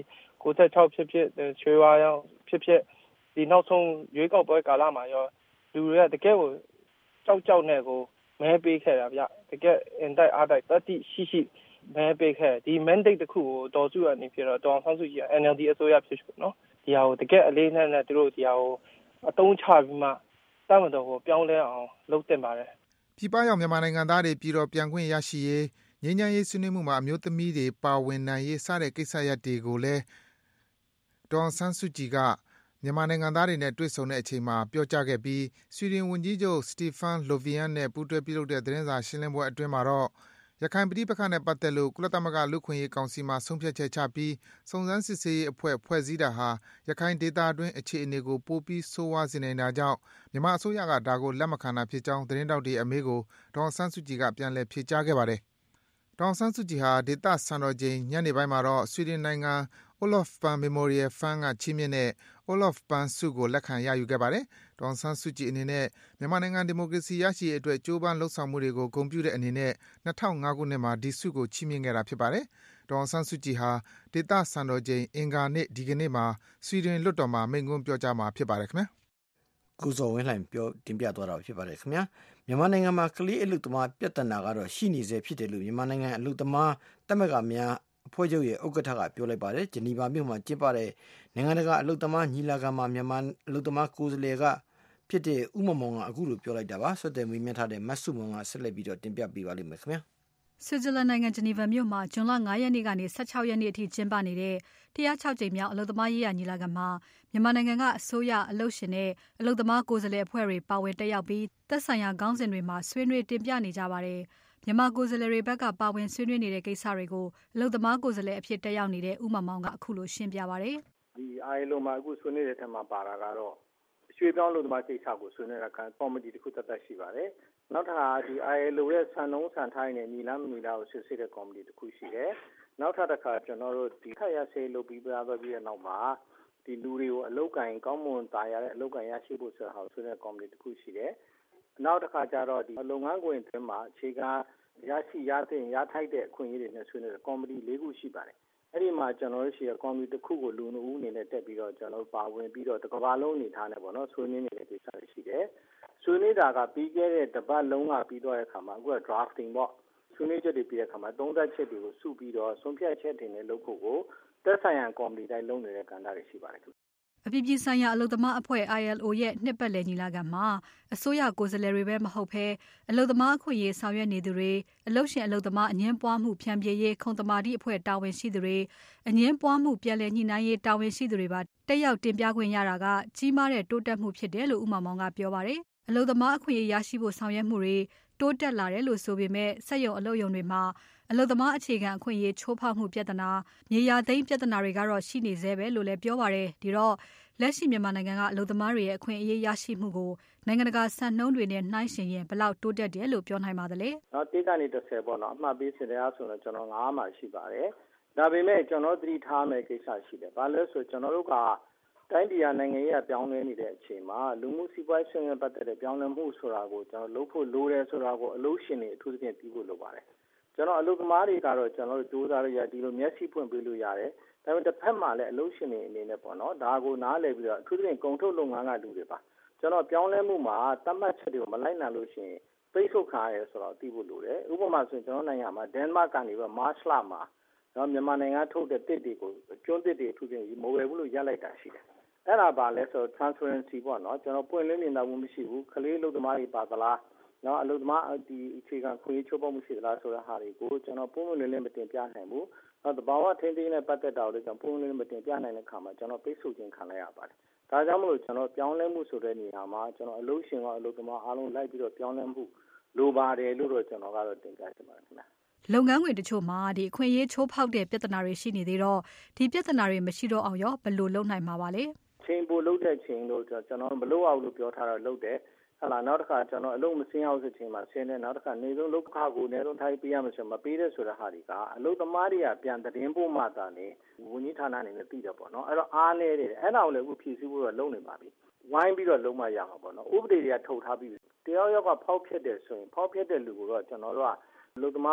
[SPEAKER 8] 96ဖြစ်ဖြစ်ရွှေဝါရောင်ဖြစ်ဖြစ်ဒီနောက်ဆုံးရွေးကောက်ပွဲကာလမှာရောလူတွေကတကယ်ကိုကြောက်နဲ့ကိုမဲပေးခဲ့တာဗျတကယ်အင်တိုက်အားတိုက်တတိရှိမဲပေးခဲ့ဒီ mandate တစ်ခုကိုတော်စုအနေဖြင့်တော့တောင်ဆောင်စုကြီး NLD အစိုးရဖြစ်ဖြစ်နော်ဒီဟာကိုတကယ်အလေးနဲ့သူတို့ဒီဟာကိုအတုံးချပြီးမှတမတော်ကိုပြောင်းလဲအောင်လုပ်တင်ပါတယ်
[SPEAKER 7] ပြည်ပရောက်မြန်မာနိုင်ငံသားတွေပြည်တော်ပြန်ခွင့်ရရှိရေးငြိမ်းချမ်းရေးဆွေးနွေးမှုမှာအမျိုးသမီးတွေပါဝင်နိုင်ရေးစတဲ့ကိစ္စရပ်တွေကိုလည်းဒေါ်အောင်ဆန်းစုကြည်ကမြန်မာနိုင်ငံသားတွေနဲ့တွေ့ဆုံတဲ့အချိန်မှာပြောကြားခဲ့ပြီးဆွီဒင်ဝန်ကြီးချုပ်စတီဖန်လိုဗီယန်နဲ့ပူးတွဲပြုလုပ်တဲ့သတင်းစာရှင်းလင်းပွဲအတွင်းမှာတော့ရခိုင်ပြည်ပခါနဲ့ပတ်သက်လို့ကုလသမဂ္ဂလူ့ခွင့်ရေးကောင်စီမှဆုံးဖြတ်ချက်ချပြီးစုံစမ်းစစ်ဆေးရေးအဖွဲ့ဖွဲ့စည်းတာဟာရခိုင်ဒေသအတွင်းအခြေအနေကိုပိုပြီးဆိုးဝါးစေနိုင်တာကြောင့်မြန်မာအစိုးရကဒါကိုလက်မခံတာဖြစ်ကြောင်းသတင်းတောက်တွေအမေးကိုဒေါ်အောင်ဆန်းစုကြည်ကပြန်လည်ဖြေကြားခဲ့ပါတယ်။ဒေါ်အောင်ဆန်းစုကြည်ဟာဒေသစံတော်ချိန်ညနေပိုင်းမှာတော့ဆွီဒင်နိုင်ငံ Olof Palme Memorial Fund ကချီးမြှင့်တဲ့ Olof Palme ဆုကိုလက်ခံရယူခဲ့ပါတယ်။ဒေါ်အောင်ဆန်းစုကြည်အနေနဲ့မြန်မာနိုင်ငံဒီမိုကရေစီရရှိရေးအတွက်ကြိုးပမ်းလှုပ်ဆောင်မှုတွေကိုဂုဏ်ပြုတဲ့အနေနဲ့2005ခုနှစ်မှာဒီဆုကိုချီးမြှင့်ခဲ့တာဖြစ်ပါတယ်။ဒေါ်အောင်ဆန်းစုကြည်ဟာဒေသစံတော်ချိန်အင်္ဂါနေ့ဒီကနေ့မှာဆွီဒင်လွှတ်တော်မှာမိန့်ခွန်းပြောကြားမှာဖြစ်ပါတယ်ခင်ဗျာ
[SPEAKER 2] ။ကိုစောဝင်းလှိုင်တင်ပြသွားတာဖြစ်ပါတယ်ခင်ဗျာ။မြန်မာနိုင်ငံမှာကလေးအလူသမားပြဿနာကတော့ရှိနေစေဖြစ်တယ်လို့မြန်မာနိုင်ငံအလူသမားတပ်မကများအဖွဲ့ချုပ်ရဲ့ဥက္ကဋ္ဌကပြောလိုက်ပါတယ်။ဂျနီဗာမြို့မှာကျင်းပတဲ့နိုင်ငံတကာအလုပ်သမားညီလာခံမှာမြန်မာအလုပ်သမားကိုယ်စားလှယ်ကဖြစ်တဲ့ဥမမောင်ကအခုလိုပြောလိုက်တာပါ။ဆွတ်တယ်မေးမြန်းထားတဲ့မတ်စုမောင်ကဆက်လက်ပြီးတော့တင်ပြပေးပါလိမ့်မယ်ခင်ဗျာ
[SPEAKER 3] ။ဆွစ်ဇာလန်နိုင်ငံဂျနီဗာမြို့မှာဇွန်လ9ရက်နေ့ကနေ16ရက်နေ့အထိကျင်းပနေတဲ့106ကြိမ်မြောက်အလုပ်သမားရေးရာညီလာခံမှာမြန်မာနိုင်ငံကအစိုးရအလုပ်ရှင်နဲ့အလုပ်သမားကိုယ်စားလှယ်အဖွဲ့တွေပါဝင်တက်ရောက်ပြီးသက်ဆိုင်ရာခေါင်းစဉ်တွေမှာဆွေးနွေးတင်ပြနေကြပါတယ်။မြန်မာကိုယ်စားလှယ်တွေဘက်ကပါဝင်ဆွေးနွေးနေတဲ့ကိစ္စတွေကိုအလုပ်သမားကိုယ်စားလှယ်အဖြစ်တက်ရောက်နေတဲ့ဥမမောင်ကအခုလိုရှင်းပြပါတယ်
[SPEAKER 9] ။ဒီ ILO မှာအခုဆွေးနွေးတဲ့ထဲမှာပါတာကတော့ရွှေပြောင်းအလုပ်သမားကိစ္စကိုဆွေးနွေးတာကကော်မတီတစ်ခုသက်သက်ရှိပါတယ်။နောက်ထပ်ဒီ ILO ရဲ့စံနှုန်းစံထိုင်းနဲ့ညီလားမညီလားကိုဆွေးနွေးတဲ့ကော်မတီတစ်ခုရှိတယ်။နောက်ထပ်တစ်ခါကျွန်တော်တို့ဒီခက်ရဆေးလုပ်ပြီးပြသွားပြီးတဲ့နောက်မှာဒီလူတွေကိုအလုပ်ကိုင်ကောင်းမွန်တာရတဲ့အလုပ်ကိုင်ရရှိဖို့ဆိုတာကိုဆွေးနွေးတဲ့ကော်မတီတစ်ခုရှိတယ်။နောက်တစ်ခါကျတော့ဒီလုပ်ငန်းခွင်အတွင်းမှာအခြေခံရရှိရထိုက်တဲ့အခွင့်အရေးတွေနဲ့ဆွေးနွေးတဲ့ကော်မတီ၄ခုရှိပါတယ်။အဲ့ဒီမှာကျွန်တော်တို့ရှိတဲ့ကော်မတီတစ်ခုကိုလူနှုတ်အနေနဲ့တက်ပြီးတော့ကျွန်တော်ပါဝင်ပြီးတော့တစ်ကမ္ဘာလုံးအနေထားနဲ့ပေါ့နော်ဆွေးနွေးနေတဲ့ကိစ္စတွေရှိတယ်။ဆွေးနွေးတာကပြီးခဲ့တဲ့တစ်ပတ်လုံးကပြီးတော့တဲ့အခါမှာအခုက drafting ပေါ့ဆွေးနွေးချက်တွေပြီးတဲ့အခါမှာသုံးသပ်ချက်တွေကိုစုပြီးတော့ဆုံးဖြတ်ချက်တွေနဲ့လုပ်ဖို့ကိုသက်ဆိုင်ရာကော်မတီတိုင်းလုပ်နေတဲ့ကဏ္ဍတွေရှိပါတယ်
[SPEAKER 3] အပြည်ပြည်ဆိုင်ရာအလုပ်သမားအဖွဲ့ ILO ရဲ့နှစ်ပတ်လည်ညီလာခံမှာအစိုးရကိုယ်စားလှယ်တွေပဲမဟုတ်ဘဲအလုပ်သမားအခွင့်အရေးဆောင်ရွက်နေသူတွေအလုပ်ရှင်အလုပ်သမားအငင်းပွားမှုဖြန့်ဖြေရေးခုံသမာဓိအဖွဲ့တာဝန်ရှိသူတွေအငင်းပွားမှုပြည်လည်ညှိနှိုင်းရေးတာဝန်ရှိသူတွေပါတက်ရောက်တင်ပြခွင့်ရတာကကြီးမားတဲ့တိုးတက်မှုဖြစ်တယ်လို့ဦးမောင်မောင်ကပြောပါတယ်အလုပ်သမားအခွင့်အရေးရရှိဖို့ဆောင်ရွက်မှုတွေတိုးတက်လာတယ်လို့ဆိုပေမဲ့စက်ရုံအလုပ်ရုံတွေမှာအလုပ်သမားအခြေခံအခွင့်အရေးချိုးဖောက်မှုပြဿနာမြေယာသိမ်းပြဿနာတွေကတော့ရှိနေသေးပဲလို့လည်းပြောပါတယ်ဒီတော့လက်ရှိမြန်မာနိုင်ငံကအလုပ်သမားတွေရဲ့အခွင့်အရေးရရှိမှုကိုနိုင်ငံတကာစံနှုန်းတွေနဲ့နှိုင်းယှဉ်ရင်ဘယ်လောက်တိုးတက်တယ်လို့ပြောနိုင်ပါသလဲ
[SPEAKER 9] ။နော်တေးကနေ30ပေါ့နော်အမှတ်ပေးစတဲ့အားဆိုတော့ကျွန်တော်9မှာရှိပါတယ်။ဒါပေမဲ့ကျွန်တော်သတိထားမယ်ကိစ္စရှိတယ်။ဘာလဲဆိုကျွန်တော်တို့ကတိုင်းပြည်နိုင်ငံရေးပြောင်းလဲနေတဲ့အချိန်မှာလူမှုစီးပွားရေးဆွေးနွေးပတ်သက်တဲ့ပြောင်းလဲမှုဆိုတာကိုကျွန်တော်လုပ်ဖို့လိုတယ်ဆိုတာကိုအလုပ်ရှင်တွေအထူးသဖြင့်သိဖို့လိုပါတယ်။ကျွန်တော်အလုပ်သမားတွေကတော့ကျွန်တော်တို့စူးစမ်းရဒီလိုမျက်စိဖွင့်ပေးလို့ရတယ်။ဒါပေမဲ့တစ်ဖက်မှာလည်းအလုပ်ရှင်တွေအနေနဲ့ပေါ့နော်ဒါကိုနားလည်ပြီးတော့အထူးသဖြင့်ကုန်ထုတ်လုပ်ငန်းကလူတွေပါကျွန်တော်ပြောင်းလဲမှုမှာသတ်မှတ်ချက်တွေကိုမလိုက်နိုင်လို့ရှိရင်ပိတ်ဆို့ခါရဲဆိုတော့သိဖို့လိုတယ်ဥပမာဆိုရင်ကျွန်တော်နိုင်ငံမှာဒန်မတ်ကနေပြီးမတ်လမှာနော်မြန်မာနိုင်ငံထုတ်တဲ့တစ်တွေကိုကျွန်းတစ်တွေအထူးသဖြင့်မဝယ်ဘူးလို့ရပ်လိုက်တာရှိတယ်အဲ့ဒါပါလဲဆို transparency ပေါ့နော်ကျွန်တော်ပွင့်လင်းမြင်သာမှုမရှိဘူးခလေးအလုပ်သမားတွေပါသလားနော်အလုပ်သမားဒီအခြေခံခွင့်ချိုးဖောက်မှုရှိသလားဆိုတဲ့ဟာတွေကိုကျွန်တော်ပုံမှန်လည်းမတင်ပြနိုင်ဘူးနောက်တဘာဝထိန်းသိမ်းတဲ့ပတ်သက်တာကိုလည်းကျွန်တော်ပုံမှန်လည်းမတင်ပြနိုင်တဲ့ခါမှာကျွန်တော်ပိတ်ဆို့ခြင်းခံလိုက်ရပါတယ်ဒါကြောင့်မလို့ကျွန်တော်ပြောင်းလဲမှုဆိုတဲ့နေရာမှာကျွန်တော်အလုပ်ရှင်ကအလုပ်သမားအားလုံးလိုက်ပြီးတော့ပြောင်းလဲမှုလိုပါတယ်လို့တော့ကျွန်တော်ကတော့တင်ပြချင်ပါတယ်ခင်ဗျာ
[SPEAKER 3] လုပ်ငန်းခွင်တချို့မှာဒီအခွင့်အရေးချိုးဖောက်တဲ့ပြဿနာတွေရှိနေသေးတော့ဒီပြဿနာတွေမရှိတော့အောင်ရောဘယ်လိုလုပ်နိုင်မှာပါလဲ
[SPEAKER 9] ချိန်ပို့လုပ်တဲ့ချိန်လို့ကျွန်တော်မလုပ်အောင်လို့ပြောထားတော့လုပ်တယ်ဟလာနောက်တစ်ခါကျွန်တော်အလုပ်မစင်းအောင်ဆိုချိန်မှာဆင်းနေနောက်တစ်ခါနေဆုံးလုပ်ခကိုနေဆုံးထားပေးရမယ်ဆိုမပေးတဲ့ဆိုတဲ့ဟာတွေကအလုပ်သမားတွေကပြန်သတင်းပို့မှသာနေဝန်ကြီးဌာနအနေနဲ့သိတယ်ပေါ့နော်အဲ့တော့အားနေတယ်အဲ့ဒါကိုလည်းအခုဖြည့်ဆည်းဖို့တော့လုပ်နေပါပြီဝိုင်းပြီးတော့လုံးမရမှာပေါ့နော်ဥပဒေတွေကထုတ်ထားပြီးတယောက်ယောက်ကဖောက်ဖျက်တယ်ဆိုရင်ဖောက်ဖျက်တဲ့လူကိုတော့ကျွန်တော်တို့ကအလုပ်သမားစ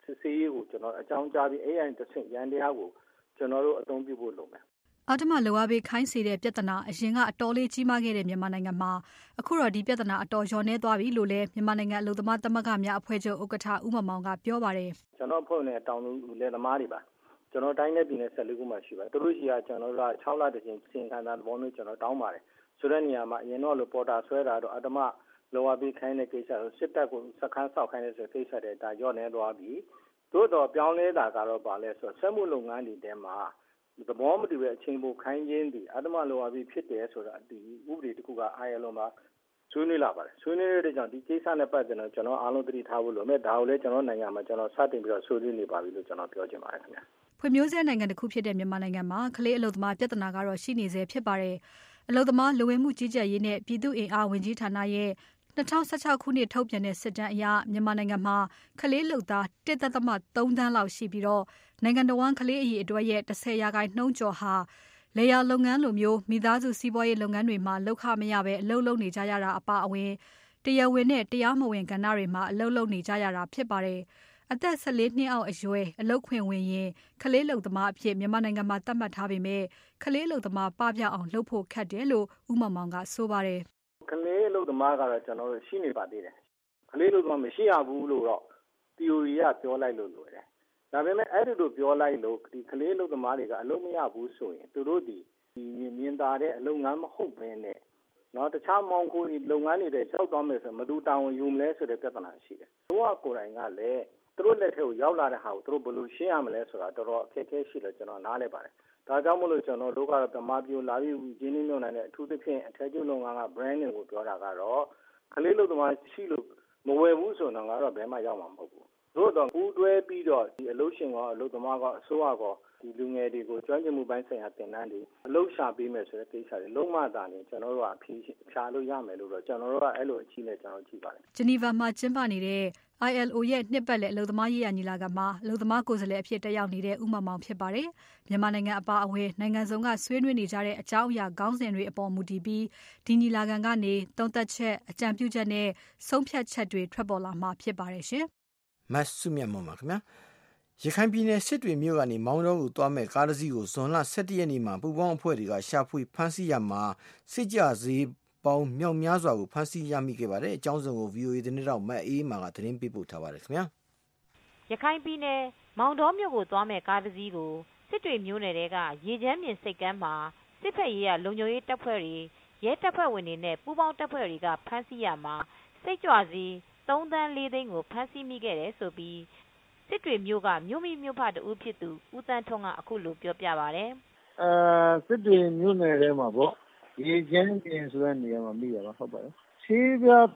[SPEAKER 9] စစ်ဆေးရေးကိုကျွန်တော်အကြောင်းကြားပြီး AI တစ်ဆင့်ရန်တရားကိုကျွန်တော်တို့အသုံးပြုဖို့လုပ်မယ်
[SPEAKER 3] အတ္တမလိုအပ်ပြီးခိုင်းစေတဲ့ပြဿနာအရင်ကအတော်လေးကြီးမားခဲ့တဲ့မြန်မာနိုင်ငံမှာအခုတော့ဒီပြဿနာအတော်လျော့နေသွားပြီလို့လည်းမြန်မာနိုင်ငံအလုပ်သမားသမဂ္ဂများအဖွဲ့ချုပ်ဥက္ကဋ္ဌဦးမောင်ကပြောပါတယ်
[SPEAKER 9] ကျွန်တော်ဖွဲ့နေတဲ့တောင်သူလယ်သမားတွေပါကျွန်တော်တိုင်းနဲ့ပြည်နယ်14ခုမှရှိပါတယ်သူတို့ရှိရာကျွန်တော်တို့က6လတကြိမ်စင်ခံတာသဘောမျိုးကျွန်တော်တောင်းပါတယ်ဆိုတဲ့နေရာမှာအရင်တော့လို့ပေါ်တာဆွဲတာတော့အတ္တမလိုအပ်ပြီးခိုင်းတဲ့ကိစ္စကိုစစ်တပ်ကိုစခန်းဆောက်ခိုင်းတဲ့ဆိုကိစ္စတွေဒါလျော့နေသွားပြီသို့တော်ပြောင်းလဲတာကတော့ပါလဲဆိုဆက်မှုလုပ်ငန်းတွေတဲမှာသဘောမတူတဲ့အချိန်ပိုခိုင်းခြင်းဒီအတ္တမလိုအပ်ပြီးဖြစ်တယ်ဆိုတာဒီဥပဒေတစ်ခုကအားရလုံးမှာဆွေးနွေးလာပါတယ်ဆွေးနွေးတဲ့ကြောင့်ဒီကိစ္စနဲ့ပတ်သက်တော့ကျွန်တော်အားလုံးသတိထားဖို့လိုမယ်ဒါကိုလည်းကျွန်တော်နိုင်ငံမှာကျွန်တော်စတင်ပြီးတော့ဆွေးနွေးနေပါပြီလို့ကျွန်တော်ပြောချင်ပါတယ်ခင်ဗျာ
[SPEAKER 3] ဖွံ့ဖြိုးဆဲနိုင်ငံတစ်ခုဖြစ်တဲ့မြန်မာနိုင်ငံမှာကလေးအလုပ်သမားပြဿနာကတော့ရှိနေဆဲဖြစ်ပါတယ်အလုပ်သမားလူဝင်မှုကြီးကြပ်ရေးနဲ့ပြည်သူ့အင်အားဝန်ကြီးဌာနရဲ့2016ခုနှစ်ထုတ်ပြန်တဲ့စစ်တမ်းအရမြန်မာနိုင်ငံမှာကလေးလုပ်သား 1.3 သန်းလောက်ရှိပြီးတော့နိုင်ငံတော်ဝန်ကလေးအရေးအတွက်ရဲ့10%ကျော်ဟာလေယာလုပ်ငန်းလိုမျိုးမိသားစုစီးပွားရေးလုပ်ငန်းတွေမှာလုပ်ခမရဘဲအလုပ်လုပ်နေကြရတာအပါအဝင်တရားဝင်နဲ့တရားမဝင်ကဏ္ဍတွေမှာအလုပ်လုပ်နေကြရတာဖြစ်ပါတယ်အသက်14နှစ်အောက်အရွယ်အလုပ်ခွင်ဝင်ရင်ကလေးလုပ်သမားအဖြစ်မြန်မာနိုင်ငံမှာသတ်မှတ်ထားပေမဲ့ကလေးလုပ်သမားပပျောက်အောင်လုပ်ဖို့ခက်တယ်လို့ဦးမောင်ကဆိုပါတယ်
[SPEAKER 9] ကလေးလုပ်သမားကတော့ကျွန်တော်တို့ရှိနေပါသေးတယ်ကလေးလုပ်သမားမရှိရဘူးလို့တော့ theory ကပြောလိုက်လို့လွယ်တယ်ဒါပေမဲ့အဲ့ဒီလိုပြောလိုက်လို့ဒီကလေးလုပ်သမားတွေကအလုပ်မရဘူးဆိုရင်သူတို့ဒီမြင်သာတဲ့အလုပ်ငန်းမဟုတ်ဘဲနဲ့နော်တခြားမောင်ခိုလုပ်ငန်းတွေရောက်သွားမယ်ဆိုမတူတောင်းယူမလဲဆိုတဲ့ပြဿနာရှိတယ်။တို့ကကိုယ်တိုင်ကလည်းသူတို့လက်ထဲကိုရောက်လာတဲ့ဟာကိုသူတို့ဘယ်လိုရှင်းရမလဲဆိုတာတော်တော်အခက်အခဲရှိလို့ကျွန်တော်နားလဲပါတယ်။ဒါကြောင့်မို့လို့ကျွန်တော်တို့ကတော့ဓမ္မပြိုလာပြီးဂျင်းနှင်းမြုံနိုင်တဲ့အထူးသဖြင့်အထက်ကျလုပ်ငန်းက brand တွေကိုပြောတာကတော့ကလေးလုပ်သမားရှိလို့မဝယ်ဘူးဆိုတော့ကတော့ဘယ်မှရောက်မှာမဟုတ်ဘူး။တို့တော့ပူးတွဲပြီးတော့ဒီအလုပ်ရှင်ကအလုပ်သမားကအစိုးရကဒီလူငယ်တွေကိုကျွမ်းကျင်မှုပိုင်းဆိုင်ရာသင်တန်းတွေအလုပ်ရှာပေးမယ်ဆိုတဲ့ကိစ္စတွေလုံးဝသာနေကျွန်တော်တို့ကအဖြာလို့ရမယ်လို့တော့ကျွန်တော်တို့ကအဲ့လိုအချင်းနဲ့ကျွန်တော်ကြည့်ပါတယ်
[SPEAKER 3] ဂျနီဗာမှာကျင်းပနေတဲ့ ILO ရဲ့နှစ်ပတ်လည်အလုပ်သမားရေးရာညီလာခံမှာအလုပ်သမားကိုယ်စားလှယ်အဖြစ်တက်ရောက်နေတဲ့ဦးမောင်ဖြစ်ပါတယ်မြန်မာနိုင်ငံအပါအဝင်နိုင်ငံစုံကဆွေးနွေးနေကြတဲ့အကြောင်းအရာခေါင်းစဉ်တွေအပေါ်မူတည်ပြီးဒီညီလာခံကနေသုံးသပ်ချက်အကြံပြုချက်နဲ့ဆုံးဖြတ်ချက်တွေထွက်ပေါ်လာမှာဖြစ်ပါတယ်ရှင်
[SPEAKER 2] မတ်စုမြတ်မောင်ပါခင်ဗျာရခိုင်ပြည်နယ်စစ်တွေမြို့ကနေမောင်းတော်ကိုသွားမဲ့ကားတစ်စီးကိုဇွန်လ17ရက်နေ့မှာပူပေါင်းအဖွဲ့တွေကရှာဖွေဖမ်းဆီးရမှာစစ်ကြဈေးပေါင်းမြောက်များစွာကိုဖမ်းဆီးရမိခဲ့ပါတယ်အကြောင်းစုံကို VOA သတင်းတောက်မတ်အေးမာကသတင်းပေးပို့ထားပါတယ်ခင်ဗျာ
[SPEAKER 6] ရခိုင်ပြည်နယ်မောင်းတော်မြို့ကိုသွားမဲ့ကားတစ်စီးကိုစစ်တွေမြို့နယ်ကရေချမ်းမြင်စိတ်ကမ်းမှာစစ်ဖက်ရေးရလုံခြုံရေးတပ်ဖွဲ့တွေရဲတပ်ဖွဲ့ဝင်တွေနဲ့ပူပေါင်းတပ်ဖွဲ့တွေကဖမ်းဆီးရမှာစိတ်ကြွဈေး3 သန်း 4 သိန်းကိုဖမ်းဆီးမိခဲ့တယ်ဆိုပြီးစစ်တွေမြို့ကမြို့မိမြို့ဖတဦးဖြစ်သူဦးတန်းထွန်းကအခုလိုပြောပြပါတယ်
[SPEAKER 10] စစ်တွေမြို့နယ်ထဲမှာပေါ့ရေချမ်းပြင်ဆိုတဲ့နေရာမှာမိရပါဟုတ်ပါတယ်ခြေပြား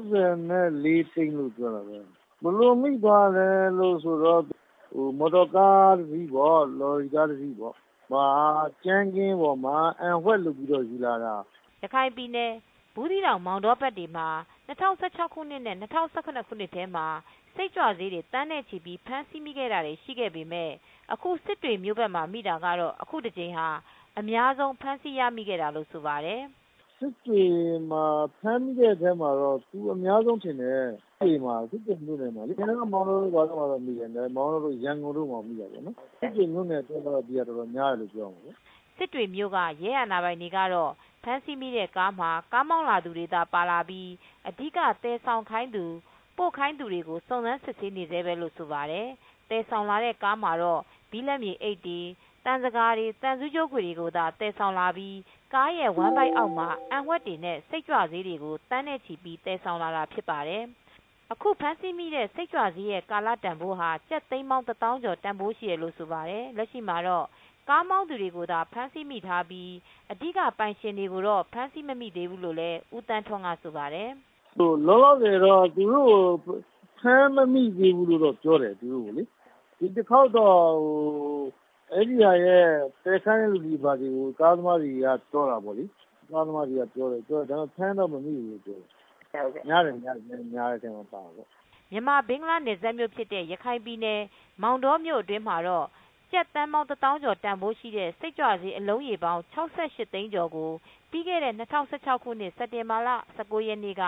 [SPEAKER 10] 34သိန်းလို့ပြောတာပဲဘလို့မိသွားတယ်လို့ဆိုတော့မော်တော်ကားတစ်စီးပေါ့လော်ရီကားတစ်စီးပေါ့ကျန်းကင်းပေါ်မှာအန်ဝှက်လုပ်ပြီးတော့ယူလာတာ
[SPEAKER 6] ရခိုင်ပြည်နယ်ဘူးသီးတောင်မောင်တော်ဘက်တွေမှာ2016ခုနှစ်နဲ့2018ခုနှစ်ထဲမှာစိတ်ကြွဈေးတွေတန်းနဲ့ချီပြီးဖမ်းဆီးမိခဲ့တာတွေရှိခဲ့ပေမဲ့အခုစစ်တွေမြို့ဘက်မှာမိတာကတော့အခုတစ်ချိန်ဟာအများဆုံးဖမ်းဆီးရမိခဲ့တာလို့ဆိုပါတယ်
[SPEAKER 10] စစ်တွေမှာဖမ်းမိတဲ့အထဲမှာတော့သူအများဆုံးထင်တယ်ဒီမှာစစ်တွေမြို့နယ်မှာလေကျွန်တော်မောင်တော်တို့ဘာလို့မှမိတယ်မောင်တော်တို့ရန်ကုန်တို့မှာမိတာပေါ့နော်စစ်တွေမြို့နယ်တော့ဒီကတော့များတယ်လို့ပြောမှာပေါ့
[SPEAKER 6] စစ်တွေမြို့ကရဲအာဏာပိုင်တွေကတော့ဖမ်းဆီးမိတဲ့ကားမှာကားမောင်းလာသူတွေသာပါလာပြီးအဓိကတဲဆောင်ခိုင်းသူပို့ခိုင်းသူတွေကိုစုံစမ်းစစ်ဆေးနေသေးပဲလို့ဆိုပါတယ်။တဲဆောင်လာတဲ့ကားမှာတော့ဘီလက်မြေအိတ်တွေတန်စကားတွေတန်စုကျိုးခွေတွေကိုသာတဲဆောင်လာပြီးကားရဲ့ဝမ်းပိုက်အောက်မှာအံဝက်တွေနဲ့စိတ်ကြွဈေးတွေကိုတန်းနဲ့ချီပြီးတဲဆောင်လာတာဖြစ်ပါတယ်။အခုဖမ်းဆီးမိတဲ့စိတ်ကြွဈေးရဲ့ကာလတန်ဖိုးဟာကျပ်သိန်းပေါင်း1000ကျော်တန်ဖိုးရှိတယ်လို့ဆိုပါတယ်။လက်ရှိမှာတော့ကားမောင်းသူတွေကိုသာဖမ်းဆီးမိထားပြီးအဓိကပိုင်ရှင်တွေကိုတော့ဖမ်းဆီးမမိသေးဘူးလို့လည်းဦးတန်းထွန်းကဆိုပါတယ်
[SPEAKER 10] ။လောလောဆယ်တော့သူတို့ဖမ်းမမိသေးဘူးလို့တော့ပြောတယ်သူတို့လေဒီတစ်ခေါက်တော့အဲ့ဒီရဲ့တဲခိုင်းလူကြီးပါဒီကိုကားသမားတွေကပြောတာပေါ့လေကားသမားတွေကပြောတယ်ဒါပေမဲ့ဖမ်းတော့မမိဘူးလို့ပြောတယ်ဟုတ်ကဲ့များတယ်တယ်မှာပါပေါ့
[SPEAKER 6] မြန်မာဘင်္ဂလားနယ်စပ်မြို့ဖြစ်တဲ့ရခိုင်ပြည်နယ်မောင်တော်မြို့အတွင်းမှာတော့ကျပ်တန်းပေါင်း1000ကျော်တန်ဖိုးရှိတဲ့စိတ်ကြွဈေးအလုံးရေပေါင်း68သိန်းကျော်ကိုပြီးခဲ့တဲ့2016ခုနှစ်စက်တင်ဘာလ19ရက်နေ့က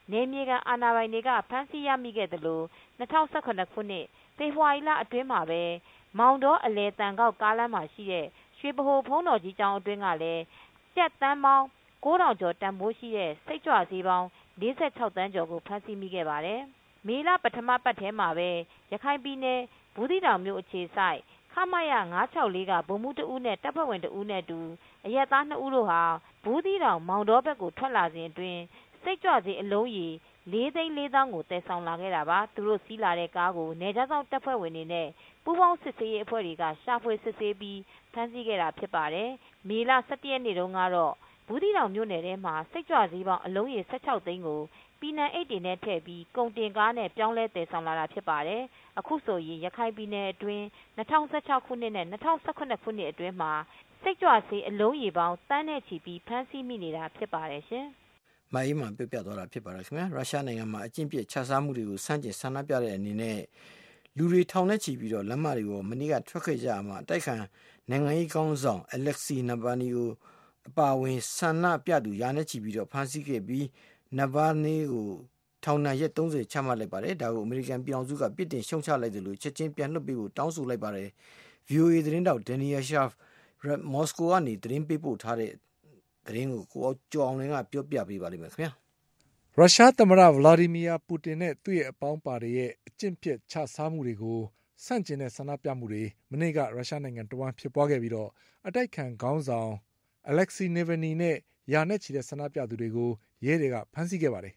[SPEAKER 6] နေမြေကန်အာဏာပိုင်တွေကဖမ်းဆီးရမိခဲ့တယ်လို့2018ခုနှစ်ဖေဖော်ဝါရီလအတွင်းမှာပဲမောင်တော်အလဲတန်ကောက်ကားလမ်းမှာရှိတဲ့ရွှေဗဟိုဖုံးတော်ကြီးကျောင်းအတွင်းကလည်းကျပ်တန်းပေါင်း9000ကျော်တန်ဖိုးရှိတဲ့စိတ်ကြွဆေးပေါင်း46တန်းကျော်ကိုဖမ်းဆီးမိခဲ့ပါတယ်။မေလပထမပတ်ထဲမှာပဲရခိုင်ပြည်နယ်ဘူးသီးတောင်မြို့အခြေစိုက်ခမရ964ကဗိုလ်မှူးတဦးနဲ့တပ်ဖွဲ့ဝင်တဦးနဲ့တူအရက်သား2ဦးတို့ဟာဘူးသီးတောင်မောင်တော်ဘက်ကိုထွက်လာစဉ်အတွင်းစိတ်ကြွဆေးအလုံးရေ4,400,000ကိုတည်ဆောင်လာခဲ့တာပါသူတို့စီးလာတဲ့ကားကိုနယ်ခြားစောင့်တပ်ဖွဲ့ဝင်တွေနဲ့ပူးပေါင်းစစ်ဆေးရေးအဖွဲ့တွေကရှာဖွေစစ်ဆေးပြီးဖမ်းဆီးခဲ့တာဖြစ်ပါတယ်မေလ17ရက်နေ့တုန်းကတော့ဘူးသီးတောင်မြို့နယ်ထဲမှာစိတ်ကြွဆေးပေါင်းအလုံးရေ16သိန်းကိုပီနံအိတ်တွေနဲ့ထည့်ပြီးကုန်တင်ကားနဲ့ပြောင်းလဲတည်ဆောင်လာတာဖြစ်ပါတယ်အခုဆိုရင်ရခိုင်ပြည်နယ်အတွင်း2016ခုနှစ်နဲ့2018ခုနှစ်အတွင်းမှာစိတ်ကြွဆေးအလုံးရေပေါင်းတန်းနဲ့ချီပြီးဖမ်းဆီးမိနေတာဖြစ်ပါတယ်ရှင်
[SPEAKER 2] မအေးမှပြပြသွားတာဖြစ်ပါတယ်ခင်ဗျာရုရှားနိုင်ငံမှာအကျင့်ပြစ်ခြစားမှုတွေကိုစန့်ကျင်ဆန္ဒပြတဲ့အနေနဲ့လူတွေထောင်နဲ့ချီပြီးတော့လမ်းမတွေကိုမနေ့ကထွက်ခဲ့ကြမှာအတိုက်ခံနိုင်ငံရေးကောင်းဆောင်အလက်ဆီနဗာနီကိုအပါဝင်ဆန္ဒပြသူရာနဲ့ချီပြီးတော့ဖမ်းဆီးခဲ့ပြီးနဗာနီကိုထောင်ဒဏ်ရက်30ချမှတ်လိုက်ပါတယ်ဒါကိုအမေရိကန်ပြည်ထောင်စုကပြစ်တင်ရှုံချလိုက်တယ်လို့ချက်ချင်းပြန်လွှတ်ပေးဖို့တောင်းဆိုလိုက်ပါတယ် VOA သတင်းတောက်ဒန်နီယယ်ရှာဖ်မော်စကိုကနေသတင်းပေးပို့ထားတဲ့သတင်းကိုကိုကျော်အောင်လင်းကပြောပြပေးပါလိမ့်မယ်ခင်ဗျာ
[SPEAKER 5] ရုရှားသမ္မတဗလာဒီမီယာပူတင်နဲ့သူ့ရဲ့အပေါင်းပါတွေရဲ့အကျင့်ပြစ်ချစားမှုတွေကိုဆန့်ကျင်တဲ့ဆန္ဒပြမှုတွေမနေ့ကရုရှားနိုင်ငံတဝန်းဖြစ်ပွားခဲ့ပြီးတော့အတိုက်ခံခေါင်းဆောင်အလက်ဆီနေဗနီနဲ့ယာနဲ့ချီတဲ့ဆန္ဒပြသူတွေကိုရဲတွေကဖမ်းဆီးခဲ့ပါတယ်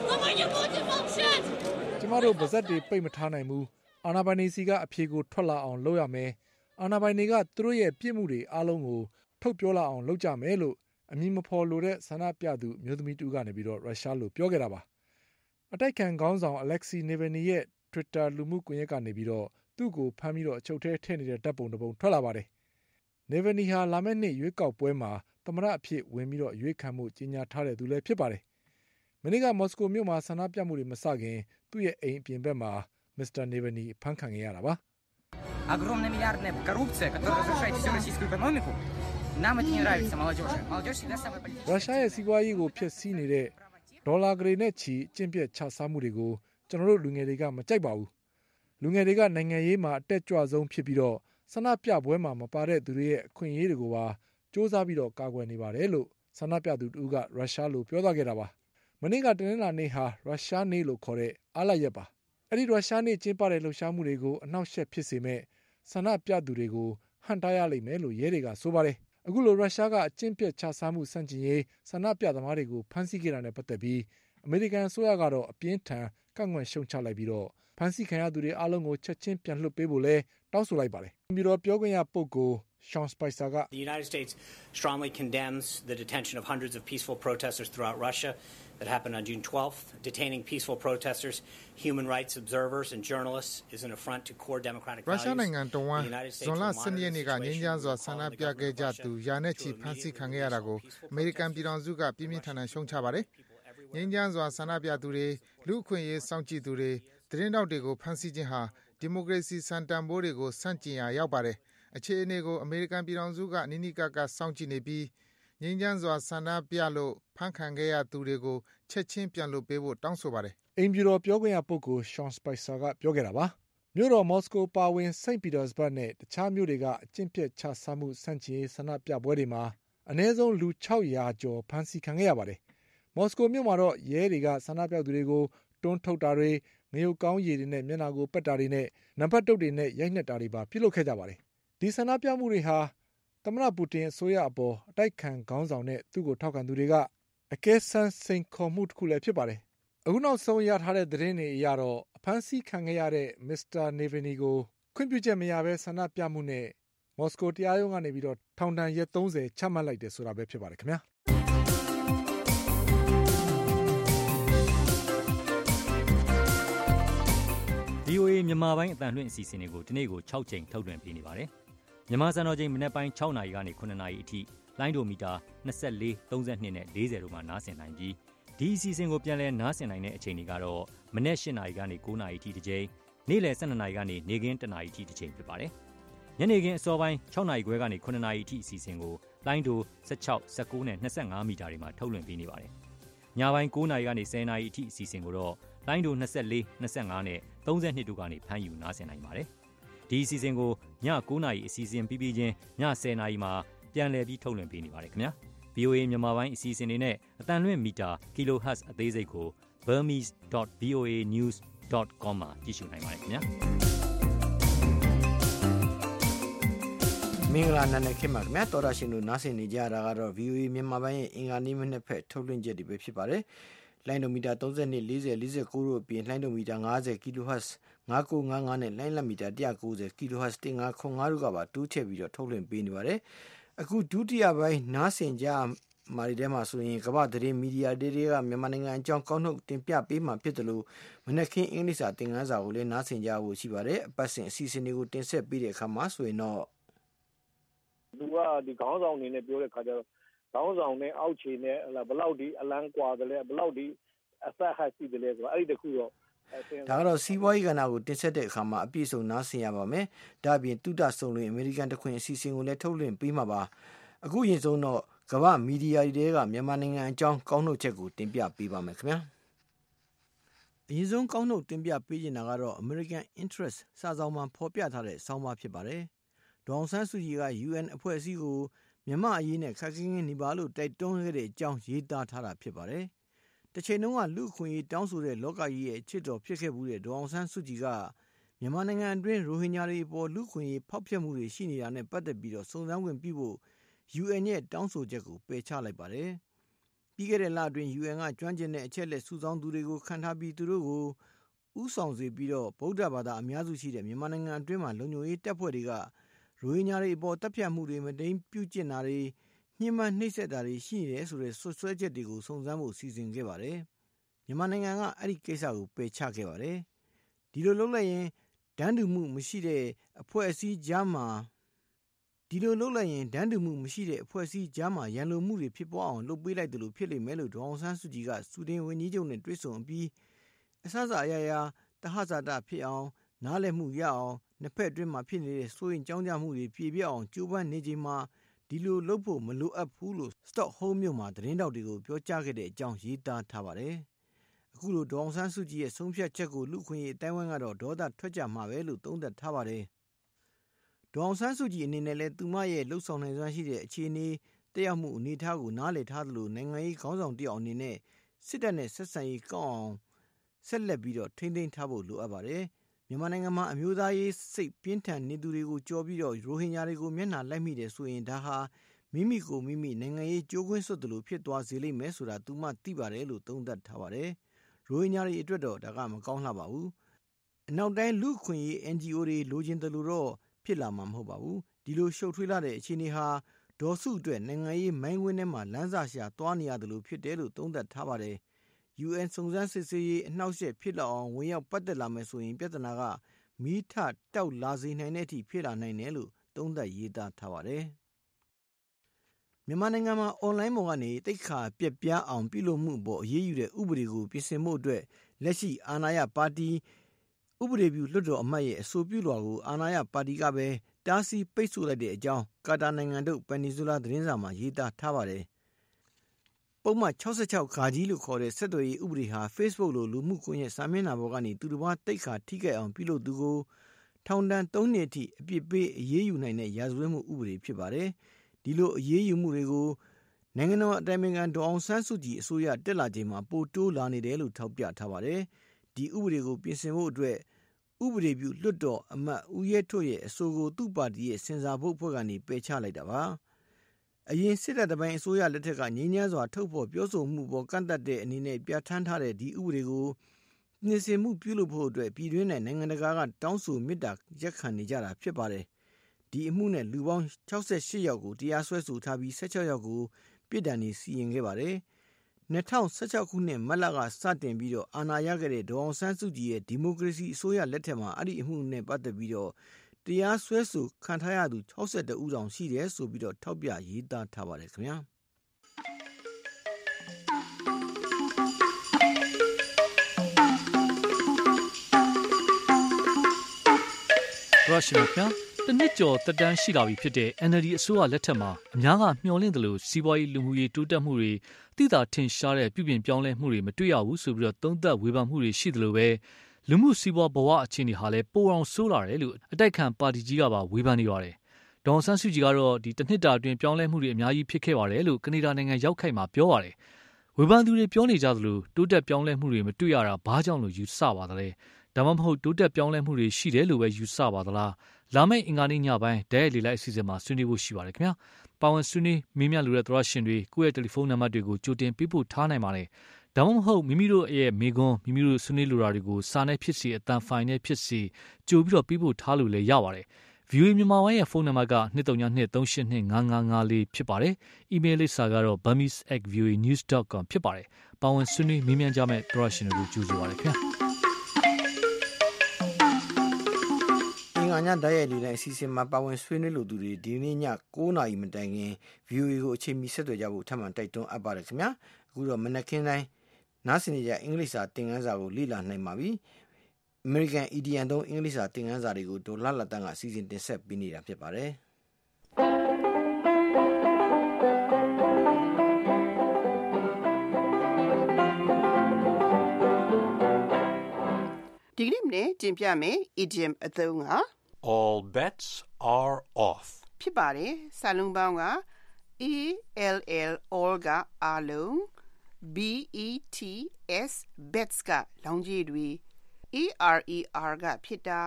[SPEAKER 5] ကျမတို့ဗဇက်တွေပိတ်မထားနိုင်ဘူးအာဏာပိုင်တွေစီကအဖြေကိုထွက်လာအောင်လုပ်ရမယ်အာဏာပိုင်တွေကသူတို့ရဲ့ပြစ်မှုတွေအားလုံးကိုထုတ်ပြောလာအောင်လုပ်ကြမယ်လို့အမည်မဖော်လိုတဲ့ဆန္ဒပြသူမျိုးသမီးတူကနေပြီးတော့ရုရှားလိုပြောခဲ့တာပါအတိုက်ခံခေါင်းဆောင်အလက်ဆီနေဗနီရဲ့ Twitter လူမှုကွန်ရက်ကနေပြီးတော့သူ့ကိုဖမ်းပြီးတော့အချုပ်ထဲထည့်နေတဲ့ဓာတ်ပုံတစ်ပုံထွက်လာပါတယ်နေဗနီဟာလာမယ့်နှစ်ရွေးကောက်ပွဲမှာသမ္မတအဖြစ်ဝင်ပြီးတော့ရွေးခံမှုကြီးညာထားတဲ့သူလည်းဖြစ်ပါတယ်မနေ့ကမော်စကိုမြို့မှာဆန္ဒပြမှုတွေမစခင်သူ့ရဲ့အိမ်အပြင်ဘက်မှာမစ္စတာနေဗနီဖမ်းခံခဲ့ရတာပါ
[SPEAKER 11] Огромная миллиардная коррупция, которая разрушает всю российскую экономику. Нам это не нравится, молодежи. Молодежь всегда самая политическая.
[SPEAKER 5] ရုရှားရဲ့စီးပွားရေးကိုဖျက်ဆီးနေတဲ့ဒေါ်လာဂရေနဲ့ချီအကျင့်ပြတ်ချစားမှုတွေကိုကျွန်တော်တို့လူငယ်တွေကမကြိုက်ပါဘူးလူငယ်တွေကနိုင်ငံရေးမှာအတက်ကြွဆုံးဖြစ်ပြီးတော့ဆန္ဒပြပွဲမှာမပါတဲ့သူတွေရဲ့အခွင့်အရေးတွေကိုပါစ조사ပြီးတော့ကာကွယ်နေပါတယ်လို့ဆန္ဒပြသူတို့ကရုရှားလိုပြောသွားခဲ့တာပါမနေ့ကတနင်္လာနေ့ဟာရုရှားနေ့လို့ခေါ်တဲ့အားလပ်ရက်ပါအဲ့ဒီရုရှားနေ့ကျင်းပတဲ့လှုပ်ရှားမှုတွေကိုအနှောက်အယှက်ဖြစ်စေမဲ့ဆန္ဒပြသူတွေကိုဟန်တားရလိမ့်မယ်လို့ရဲတွေကဆိုပါတယ်အခုလိုရုရှားကအကျင့်ပြတ်ချစားမှုစန့်ကျင်ရေးဆန္ဒပြသမားတွေကိုဖမ်းဆီးခဲ့တာနဲ့ပတ်သက်ပြီးအမေရိကန်အစိုးရကတော့အပြင်းထန်ကန့်ကွက်ရှုံချလိုက်ပြီးတော့ဖမ်းဆီးခံရသူတွေအားလုံးကိုချက်ချင်းပြန်လွှတ်ပေးဖို့လဲတောင်းဆိုလိုက်ပါတယ်ပြီးတော့ပြောခွင့်ရပုဂ္ဂိုလ်Sean Spicer က
[SPEAKER 12] The United States strongly condemns the detention of hundreds of peaceful protesters throughout Russia that happened on June 12th. Detaining peaceful protesters, human rights observers and journalists is an affront to core democratic values.
[SPEAKER 7] ရုရှားနိုင်ငံတဝန်းဇွန်လ12ရက်နေ့ကငြိမ်းချမ်းစွာဆန္ဒပြခဲ့ကြသူရာနဲ့ချီဖမ်းဆီးခံခဲ့ရတာကိုအမေရိကန်ပြည်ထောင်စုကပြင်းပြင်းထန်ထန်ရှုံချပါတယ်။ငြိမ်းချမ်းစွာဆန္ဒပြသူတွေလူ့အခွင့်အရေးစောင့်ကြည့်သူတွေသတင်းတောက်တွေကိုဖမ်းဆီးခြင်းဟာဒီမိုကရေစီစံတန်ဖိုးတွေကိုဆန့်ကျင်ရာရောက်ပါတယ်။အခြေအနေကိုအမေရိကန်ပြည်ထောင်စုကနိနိကကစောင့်ကြည့်နေပြီးငြိမ်းချမ်းစွာဆန္ဒပြလို့ဖမ်းခံခဲ့ရသူတွေကိုချက်ချင်းပြန်လွှတ်ပေးဖို့တောင်းဆိုပါတယ်
[SPEAKER 5] ။အိမ်ပြည်တော်ပြောခွင့်ရပုဂ္ဂိုလ် Sean Spicer ကပြောခဲ့တာပါ။မြို့တော်မော်စကိုပါဝင်စိန့်ပီတာစဘတ်နဲ့တခြားမြို့တွေကအကျင့်ပြတ်ချစားမှုဆန့်ကျင်ရေးဆန္ဒပြပွဲတွေမှာအနည်းဆုံးလူ600ကျော်ဖမ်းဆီးခံခဲ့ရပါတယ်။မော်စကိုမြို့မှာတော့ရဲတွေကဆန္ဒပြသူတွေကိုတွန်းထုတ်တာတွေငရုတ်ကောင်းရည်တွေနဲ့မျက်နှာကိုပက်တာတွေနဲ့နံပါတ်တုပ်တွေနဲ့ရိုက်နှက်တာတွေပါပြုလုပ်ခဲ့ကြပါတယ်။ဒီဆန္ဒပြမှုတွေဟာသမ္မတပူတင်အစိုးရအပေါ်အတိုက်ခံခေါင်းဆောင်နဲ့သူ့ကိုထောက်ခံသူတွေကအကဲဆန်းစိန်ခေါ်မှုတစ်ခုလည်းဖြစ်ပါတယ်။အခုနောက်ဆုံးရထားတဲ့သတင်းတွေအရတော့အဖမ်းဆီးခံခဲ့ရတဲ့မစ္စတာနေဗနီကိုခွင့်ပြုချက်မရဘဲဆန္ဒပြမှုနဲ့မော်စကိုတရားရုံးကနေပြီးတော့ထောင်ဒဏ်ရက်30ချမှတ်လိုက်တယ်ဆိုတာပဲဖြစ်ပါတယ်ခင်ဗျာ။
[SPEAKER 13] VOA မြန်မာပိုင်းအတန်လွှင့်အစီအစဉ်တွေကိုဒီနေ့ကို6ချိန်ထုတ်လွှင့်ပေးနေပါတယ်။မြန်မာစံတော်ချိန်မနက်ပိုင်း6နာရီကနေ9နာရီအထိလိုင်းဒိုမီတာ24 32နဲ့40တို့မှာနားဆင်နိုင်ပြီးဒီအစီအစဉ်ကိုပြန်လည်နားဆင်နိုင်တဲ့အချိန်တွေကတော့မနက်8နာရီကနေ9နာရီအထိတစ်ချိန်နေ့လယ်12နာရီကနေနေ့ခင်း1နာရီအထိတစ်ချိန်ဖြစ်ပါတယ်။ညနေခင်းအစောပိုင်း6နာရီခွဲကနေ9နာရီအထိအစီအစဉ်ကိုလိုင်းဒို16 19နဲ့25မီတာတွေမှာထုတ်လွှင့်ပေးနေပါတယ်။ညပိုင်း9နာရီကနေ10နာရီအထိအစီအစဉ်ကိုတော့လိုင်းဒို24 25နဲ့32တို့ကနေဖမ်းယူနားဆင်နိုင်ပါတယ်ဒီအစီအစဉ်ကိုည9နာရီအစီအစဉ်ပြီးချင်းည10နာရီမှာပြန်လည်ပြီးထုတ်လွှင့်ပေးနေပါတယ်ခင်ဗျာ VOA မြန်မာပိုင်းအစီအစဉ်တွေနဲ့အတန်လွင့်မီတာ kHz အသေးစိတ်ကို burmese.voanews.com မှာကြည့်ရှုနိုင်ပါတယ်ခင်ဗျာ
[SPEAKER 2] မင်္ဂလာနံနက်ခင်းပါခင်ဗျာတော်ရရှင်တို့နားဆင်နေကြတာကတော့ VOA မြန်မာပိုင်းရဲ့အင်္ဂါနေ့မနေ့ဖက်ထုတ်လွှင့်ချက်တွေပဲဖြစ်ပါတယ်လိုင်းဒိုမီတာ32 40 49တို့အပြင်လိုင်းဒိုမီတာ50 kHz 5955နဲ့လိုင်းလက်မီတာ190 kHz 1505တို့ကပါတိုးချဲ့ပြီးတော့ထုတ်လွှင့်ပေးနေပါတယ်အခုဒုတိယပိုင်းနားဆင်ကြမာရီထဲမှာဆိုရင်ကမ္ဘာသတင်းမီဒီယာတွေကမြန်မာနိုင်ငံအကြောင်းကောက်နှုတ်တင်ပြပေးမှဖြစ်တယ်လို့မနက်ခင်းအင်္ဂလိပ်စာသင်ခန်းစာကိုလည်းနားဆင်ကြဖို့ရှိပါတယ်အပတ်စဉ်အစီအစဉ်တွေကိုတင်ဆက်ပေးတဲ့အခါမှာဆိုရင်တော့
[SPEAKER 10] သူကဒီခေါင်းဆောင်အနေနဲ့ပြောတဲ့ခါကျတော့ခေါင်းဆောင်နဲ့အောက်ခြေနဲ့ဘယ်လောက်ဒီအလန်းကွာတယ်လဲဘယ်လောက်ဒီအဆက်ဟရှိတယ်လဲဆိုတော့အဲ့ဒီတခုတော့
[SPEAKER 2] ဒါကတော့စီးပွားရေးကဏ္ဍကိုတင်ဆက်တဲ့အခါမှာအပြည့်စုံနားဆင်ရပါမယ်ဒါ့အပြင်တုဒ္ဒဆုံလွင်အမေရိကန်တခွင်အစီအစဉ်ကိုလည်းထုတ်လွှင့်ပေးမှာပါအခုရင်ဆုံးတော့ကမ္ဘာမီဒီယာတွေကမြန်မာနိုင်ငံအကြောင်းကောက်နှုတ်ချက်ကိုတင်ပြပေးပါမယ်ခင်ဗျာအရင်ဆုံးကောက်နှုတ်တင်ပြပေးနေတာကတော့ American Interest စာဆောင်မှာဖော်ပြထားတဲ့ဆောင်းပါးဖြစ်ပါတယ်ဒေါအောင်ဆန်းစုကြည်က UN အဖွဲ့အစည်းကိုမြန်မာအရေးနဲ့ခက်ခဲခဲနေပါလို့တိုက်တွန်းခဲ့တဲ့အကြောင်းရေးသားထားတာဖြစ်ပါတယ်တစ်ချိန်လုံးကလူအခွင့်အရေးတောင်းဆိုတဲ့လောကကြီးရဲ့အချစ်တော်ဖြစ်ခဲ့မှုတဲ့ဒေါအောင်ဆန်းစုကြည်ကမြန်မာနိုင်ငံအတွင်းရိုဟင်ဂျာတွေပေါ်လူအခွင့်အရေးဖောက်ဖျက်မှုတွေရှိနေတာနဲ့ပတ်သက်ပြီးတော့စုံစမ်းဝင်ပြုဖို့ UN ရဲ့တောင်းဆိုချက်ကိုပယ်ချလိုက်ပါတယ်ပြီးခဲ့တဲ့လအတွင်း UN ကကျွမ်းကျင်တဲ့အချက်လက်စုဆောင်းသူတွေကိုခန့်ထားပြီးသူတို့ကိုဥဆောင်စေပြီးတော့ဗုဒ္ဓဘာသာအများစုရှိတဲ့မြန်မာနိုင်ငံအတွင်းမှာလုံခြုံရေးတပ်ဖွဲ့တွေကရိုဟင်ဂျာတွေအပေါ်တပ်ဖြတ်မှုတွေမတိမ်ပြုကျင့်တာတွေညှဉ်းပန်းနှိပ်စက်တာတွေရှိနေတယ်ဆိုတဲ့ဆွဆွဲချက်တွေကိုစုံစမ်းဖို့စီစဉ်ခဲ့ပါတယ်မြန်မာနိုင်ငံကအဲ့ဒီကိစ္စကိုပယ်ချခဲ့ပါတယ်ဒီလိုလုပ်လိုက်ရင်ဒန်းတူမှုမရှိတဲ့အဖွဲ့အစည်းကြားမှာရန်လိုမှုတွေဖြစ်ပေါ်အောင်လုပ်ပေးလိုက်တယ်လို့ဖြစ်လိမ့်မယ်လို့ဒေါအောင်ဆန်းစုကြည်ကစူဒင်ဝန်ကြီးချုပ်နဲ့တွေ့ဆုံပြီးအစအရာတဟဇာတဖြစ်အောင်နားလည်မှုရအောင်နှစ်ဖက်အတွင်းမှာဖြစ်နေတဲ့စိုးရင်ကြောင်းကြမှုတွေပြေပြအောင်ကြိုးပမ်းနေချိန်မှာဒီလိုလုပ်ဖို့မလိုအပ်ဘူးလို့စတော့ဟုမ်းမြို့မှာသတင်းတောက်တွေကိုပြောကြားခဲ့တဲ့အကြောင်းရေးသားထားပါတယ်အခုလိုဒေါအောင်ဆန်းစုကြည်ရဲ့ဆုံးဖြတ်ချက်ကိုလူခွင့်ရေးအတိုင်းဝိုင်းကတော့ဒေါသထွက်ကြမှာပဲလို့သုံးသပ်ထားပါတယ်ဒေါအောင်ဆန်းစုကြည်အနေနဲ့လည်းသူမရဲ့လှုပ်ဆောင်နိုင်စွမ်းရှိတဲ့အခြေအနေတက်ရောက်မှုအနေအထားကိုနားလည်ထားသလိုနိုင်ငံရေးခေါင်းဆောင်တယောက်အနေနဲ့စစ်တပ်နဲ့ဆက်ဆံရေးကောင်းအောင်ဆက်လက်ပြီးတော့ထိန်းသိမ်းထားဖို့လိုအပ်ပါတယ်မြန်မာနိုင်ငံမှာအမျိုးသားရေးစိတ်ပြင်းထန်နေသူတွေကိုကြော်ပြီးတော့ရိုဟင်ဂျာတွေကိုမျက်နှာလိုက်မိတယ်ဆိုရင်ဒါဟာမိမိကိုမိမိနိုင်ငံရေးကြိုးကွင်းစွတ်တယ်လို့ဖြစ်သွားစေလိမ့်မယ်ဆိုတာသူမှသိပါတယ်လို့သုံးသပ်ထားပါတယ်ရိုဟင်ဂျာတွေအတွက်တော့ဒါကမကောင်းလှပါဘူးအနောက်တိုင်းလူခွင့်ရေး NGO တွေလိုချင်တယ်လို့တော့ဖြစ်လာမှာမဟုတ်ပါဘူးဒီလိုရှုပ်ထွေးလာတဲ့အခြေအနေဟာဒေါ်စုအတွက်နိုင်ငံရေးမိုင်းဝင်းထဲမှာလမ်းစာရှာသွားနေရတယ်လို့ဖြစ်တယ်လို့သုံးသပ်ထားပါတယ် UN စုံစမ်းစစ်ဆေးရေးအနှောက်အယှက်ဖြစ်လာအောင်ဝင်ရောက်ပတ်သက်လာမယ်ဆိုရင်ပြဿနာကမီးထတောက်လာစေနိုင်တဲ့အထိဖြစ်လာနိုင်တယ်လို့သုံးသပ်ရေးသားထားပါတယ်မြန်မာနိုင်ငံမှာ online ပေါ်ကနေတိတ်ခါပြက်ပြားအောင်ပြုလုပ်မှုအပေါ်အရေးယူတဲ့ဥပဒေကိုပြင်ဆင်ဖို့အတွက်လက်ရှိအာဏာရပါတီဥပဒေပြုလွှတ်တော်အမတ်ရဲ့အဆိုပြုလွှာကိုအာဏာရပါတီကပဲတားဆီးပိတ်ဆို့လိုက်တဲ့အကြောင်းကာတာနိုင်ငံတို့ပန်နီဇူလာသတင်းစာမှာရေးသားထားပါတယ်ပုံမှန်66ခါကြီးလို့ခေါ်တဲ့ဆက်သွယ်ရေးဥပဒေဟာ Facebook လိုလူမှုကွန်ရက်စာမျက်နှာပေါ်ကနေသူတစ်ပါးတိတ်ခါထိခိုက်အောင်ပြုလုပ်သူကိုထောင်ဒဏ်3နှစ်အထိအပြစ်ပေးအရေးယူနိုင်တဲ့ရာဇဝတ်မှုဥပဒေဖြစ်ပါတယ်ဒီလိုအရေးယူမှုတွေကိုနိုင်ငံတော်အတိုင်ပင်ခံဒေါ်အောင်ဆန်းစုကြည်အစိုးရတက်လာချိန်မှာပိုတိုးလာနေတယ်လို့ထောက်ပြထားပါတယ်ဒီဥပဒေကိုပြင်ဆင်ဖို့အတွက်ဥပဒေပြုလွှတ်တော်အမတ်ဦးရဲထွဋ်ရဲ့အဆိုကိုသူ့ပါတီရဲ့စင်ဆာဖို့အဖွဲ့ကနေပယ်ချလိုက်တာပါအရင်စစ်တပ်ပိုင်းအစိုးရလက်ထက်ကငြိမ်းချမ်းစွာထုတ်ဖော်ပြောဆိုမှုပေါ်ကန့်သက်တဲ့အနေနဲ့ပြဋ္ဌာန်းထားတဲ့ဒီဥပဒေကိုနှင်ဆင်မှုပြုလုပ်ဖို့အတွက်ပြည်တွင်းနဲ့နိုင်ငံတကာကတောင်းဆိုမေတ္တာရက်ခံနေကြတာဖြစ်ပါတယ်ဒီအမှုနဲ့လူပေါင်း68ယောက်ကိုတရားစွဲဆိုထားပြီး16ယောက်ကိုပြစ်ဒဏ်စီရင်ခဲ့ပါတယ်2016ခုနှစ်မတ်လကစတင်ပြီးတော့အာဏာရခဲ့တဲ့ဒေါအောင်ဆန်းစုကြည်ရဲ့ဒီမိုကရေစီအစိုးရလက်ထက်မှာအဲ့ဒီအမှုနဲ့ပတ်သက်ပြီးတော့တရားစွဲဆိုခံထားရသူ62ဦးတောင်ရှိတယ်ဆိုပြီးတော့ထောက်ပြရေးသားထားပါတယ်ခင်ဗျာ
[SPEAKER 13] ရရှိမြ
[SPEAKER 14] တနစ်ကျော်တက်တန်းရှိလာပြီဖြစ်တဲ့ NLD အစိုးရလက်ထက်မှာအများကမျှော်လင့်တယ်လို့စီးပွားရေးလူမှုရေးတိုးတက်မှုတွေသိသာထင်ရှားတဲ့ပြုပြင်ပြောင်းလဲမှုတွေမတွေ့ရဘူးဆိုပြီးသုံးသပ်ဝေဖန်မှုတွေရှိတယ်လို့ပဲလူမှုစီးပွားဘဝအခြေအနေဟာလည်းပိုအောင်ဆိုးလာတယ်လို့အတိုက်ခံပါတီကြီးကပါဝေဖန်နေပါတယ်။ဒေါ်အောင်ဆန်းစုကြည်ကတော့တနှစ်တာအတွင်းပြောင်းလဲမှုတွေအများကြီးဖြစ်ခဲ့ပါတယ်လို့ကနေဒါနိုင်ငံရောက်ခိုက်မှာပြောပါတယ်။ဝေဖန်သူတွေပြောနေကြသလိုတိုးတက်ပြောင်းလဲမှုတွေမတွေ့ရတာဘာကြောင့်လို့ယူဆပါသလဲ။ဒါမှမဟုတ်တိုးတက်ပြောင်းလဲမှုတွေရှိတယ်လို့ပဲယူဆပါသလား။လာမယ့်အင်္ဂါနေ့ညပိုင်းဒဲလေလိုက်အစီအစဉ်မှာဆွေးနွေးဖို့ရှိပါတယ်ခင်ဗျာ။ပါဝင်ဆွေးနွေးမေးမြန်းလိုတဲ့သရရှင်တွေကိုယ့်ရဲ့တယ်လီဖုန်းနံပါတ်တွေကိုကြိုတင်ပေးပို့ထားနိုင်ပါတယ်။ဒါမှမဟုတ်မိမိတို့ရဲ့မေကွန်းမိမိတို့ဆွေးနွေးလိုတာတွေကိုစာနဲ့ဖြစ်စီအတန်ဖိုင်နဲ့ဖြစ်စီကြိုပြီးပေးပို့ထားလို့လည်းရပါတယ်။ VOA မြန်မာပိုင်းရဲ့ဖုန်းနံပါတ်က2323855554ဖြစ်ပါတယ်။ အီးမေးလ်လိပ်စာကတော့ burmese@voanews.com ဖြစ်ပါတယ်။ပါဝင်ဆွေးနွေးမေးမြန်းကြမယ့်သရရှင်တွေကိုကြိုဆိုပါရခင်ဗျာ။
[SPEAKER 2] ညတိုက်ရိုက်လေလိုက်အစီအစဉ်မှာပါဝင်ဆွေးနွေးလိုသူတွေဒီနေ့ည9:00 နာရီမတိုင်ခင် VOA ကိုအချိန်မီဆက်သွယ်ကြဖို့ထပ်မံတိုက်တွန်းအပ်ပါတယ်ခင်ဗျာအခုတော့မနက်ခင်းတိုင်းနားဆင်နေကြအင်္ဂလိပ်စာသင်ခန်းစာကိုလေ့လာနိုင်ပါပြီ။ American Idiom သုံးအင်္ဂလိပ်စာသင်ခန်းစာတွေကိုဒေါ်လှလှတန်းကအစီအစဉ်တင်ဆက်ပေးနေတာဖြစ်ပါတယ်
[SPEAKER 15] ဒီနေ့မနေ့တင်ပြမယ် idiom အသုံးက
[SPEAKER 1] All bets are off
[SPEAKER 15] ဖြစ်ပါတယ်စာလုံးပေါင်းက all ကအားလုံး bets bets ကလောင်းကြီးတွေ arer ကဖြစ်တာ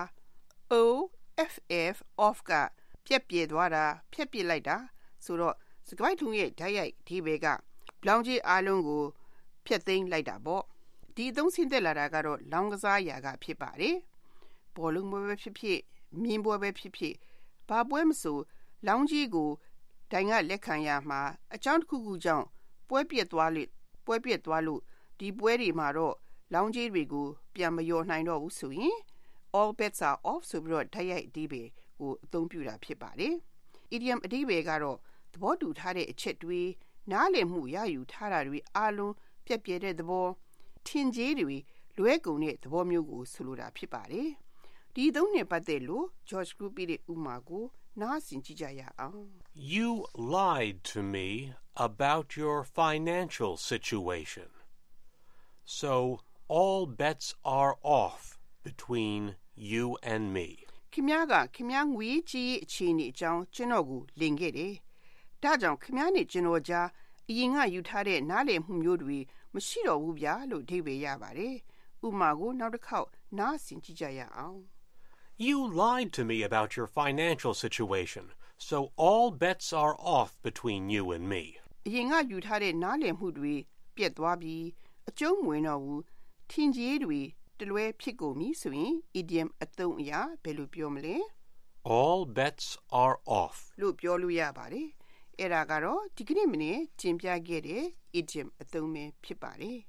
[SPEAKER 15] off ကပြက်ပြဲသွားတာဖြက်ပစ်လိုက်တာဆိုတော့စကားထုံးရဲ့ဓာတ်ရိုက်ဒီဘဲကလောင်းကြီးအားလုံးကိုဖျက်သိမ်းလိုက်တာပေါ့ဒီအသုံးဆင်းသက်လာတာကတော့လောင်းကစားရာကဖြစ်ပါတယ်ဘောလုံးပွဲပဲဖြစ်ဖြစ်မြင်းပွဲပဲဖြစ်ဖြစ်ဘာပွဲမဆိုလောင်းကြီးကိုဒိုင်ကလက်ခံရမှာအကြောင်းတစ်ခုခုကြောင့်ပွဲပြက်သွားလို့ဒီပွဲတွေမှာတော့လောင်းကြီးတွေကိုပြန်မယော်နိုင်တော့ဘူးဆိုရင် all bets are off ဆိုပြီးတော့ဓာတ်ရိုက်အဓိပ္ပာယ်ကိုအသုံးပြုတာဖြစ်ပါတယ် idiom အဓိပ္ပာယ်ကတော့သဘောတူထားတဲ့အချက်တွေနားလည်မှုရယူထားတာတွေအလုံးပြက်ပြဲတဲ့သဘောထင်ကြေးတွေလွဲကုန်တဲ့သဘောမျိုးကိုဆိုလိုတာဖြစ်ပါတယ်ဒီသုံးနဲ့ပတ်သက်လို့ George Group ရဲ့ဥမာကိုနားဆင်ကြည့်ကြရအောင်
[SPEAKER 1] You lied to me about your financial situation. So all bets are off between you and me.
[SPEAKER 15] ခင်ဗျားငွေကြီးအခြေအနေအကြောင်းကျွန်တော်ကိုလင်ခဲ့တယ်ဒါကြောင့်ခင်ဗျားနဲ့ကျွန်တော်ကြားအရင်ကယူထားတဲ့နားလည်မှုမျိုးတွေမရှိတော့ဘူးဗျာလို့အဓိပ္ပာယ်ရပါတယ်ဥမာကိုနောက်တစ်ခေါက်နားဆင်ကြည့်ကြရအောင်
[SPEAKER 1] You lied to me about your financial situation, so all bets are off between you and me.
[SPEAKER 15] အရင်ကယူထားတဲ့နားလည်မှုတွေပြတ်သွားပြီးအကျုံးမဝင်တော့ဘူးထင်ကြေးတွေတလွဲဖြစ်ကုန်ပြီဆိုရင် idiom အသုံးအရာဘယ်လိုပြောမလဲ
[SPEAKER 1] All bets are off
[SPEAKER 15] လို့ပြောလို့ရပါတယ်အဲ့ဒါကတော့ဒီကနေ့မနေ့ကျင်းပြခဲ့တဲ့ idiom အသုံးပဲဖြစ်ပါတယ်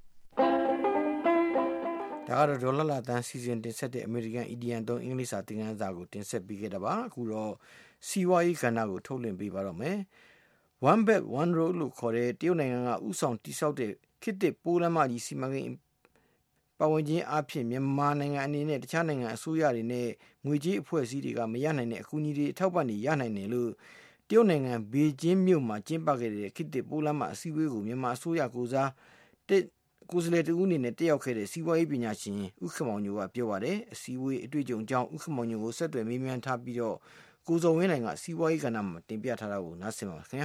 [SPEAKER 2] ဒါကတော့ဒေါ်လာလာတန်းစီစဉ်တင်ဆက်တဲ့ American Idiom သုံးအင်္ဂလိပ်စာသင်ခန်းစာကိုတင်ဆက်ပေးခဲ့တာပါအခုတော့စီးပွားရေးကဏ္ဍကိုထုတ်လွှင့်ပေးပါတော့မယ် One Belt One Road လို့ခေါ်တဲ့တရုတ်နိုင်ငံကဥဆောင်တည်ဆောက်တဲ့ခေတ်သစ်ပိုးလမ်းမကြီးစီမံကိန်းပတ်ဝန်းကျင်အဖြစ်မြန်မာနိုင်ငံအနေနဲ့တခြားနိုင်ငံအစိုးရတွေနဲ့ငွေကြေးအဖွဲ့အစည်းတွေကမရနိုင်တဲ့အကူအညီတွေအထောက်ပံ့တွေရနိုင်တယ်လို့တရုတ်နိုင်ငံဘေကျင်းမြို့မှာကျင်းပခဲ့တဲ့ခေတ်သစ်ပိုးလမ်းမအစည်းအဝေးကိုမြန်မာအစိုးရကိုစားကိုယ်စားလှယ်တဦးအနေနဲ့တက်ရောက်ခဲ့တဲ့စီးပွားရေးပညာရှင်ဦးခင်မောင်ညိုကပြောပါတယ်အစည်းအဝေးအတွေ့အကြုံအကြောင်းဦးခင်မောင်ညိုကိုဆက်သွယ်မေးမြန်းထားပြီးတော့ကိုစောဝင်းနိုင်ကစီးပွားရေးကဏ္ဍမှာတင်ပြထားတာကိုနားဆင်ပါခင်ဗျာ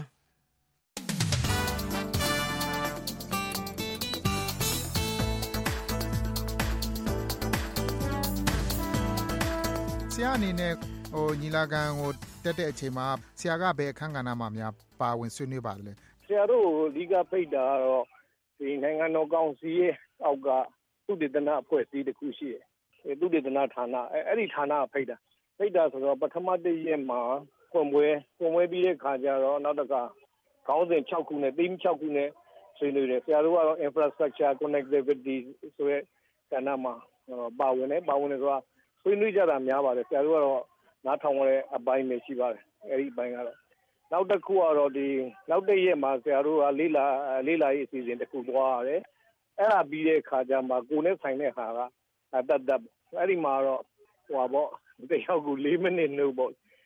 [SPEAKER 7] ဆရာအနေနဲ့ညီလာခံကိုတက်တဲ့အချိန်မှာဆရာကဘယ်အခန်းကဏ္ဍမှာများပါဝင်ဆွေးနွေးပါလဲ
[SPEAKER 8] ဆရာတို့အဓိကဖိတ်တာကတော့ဒီနိုင်ငံတော်ကောင်စီရဲ့အောက်ကသုတေသနအဖွဲ့အစည်းတစ်ခုရှိတယ်သုတေသနဌာနအဲ့ဒီဌာနကဖိတ်တာဆိုတော့ပထမတစ်ရက်မှာဖွင့်ပွဲပြီးတဲ့ခါကျတော့နောက်တစ်ခါခေါင်းစဉ်6ခုနဲ့ theme 6ခုနဲ့ဆွေးနွေးတယ်ဆရာတို့ကတော့ infrastructure connectivity ဆိုတဲ့ကဏ္ဍမှာပါဝင်တယ်ဆိုတာဆွေးနွေးကြတာများပါတယ်ဆရာတို့ကတော့နားထောင်ရတဲ့အပိုင်းပဲရှိပါတယ်အဲ့ဒီအပိုင်းကတော့နောက်တစ်ခုကတော့ဒီနောက်တစ်ရက်မှာဆရာတို့ကလေးလာရေးအစီအစဉ်တစ်ခုသွားရတယ်အဲ့ဒါပြီးတဲ့အခါကျမှကိုနဲ့ဆိုင်တဲ့ဟာကတတ်အဲ့ဒီမှာတော့တယောက်ကို4မိနစ်နှုတ်ပေါ့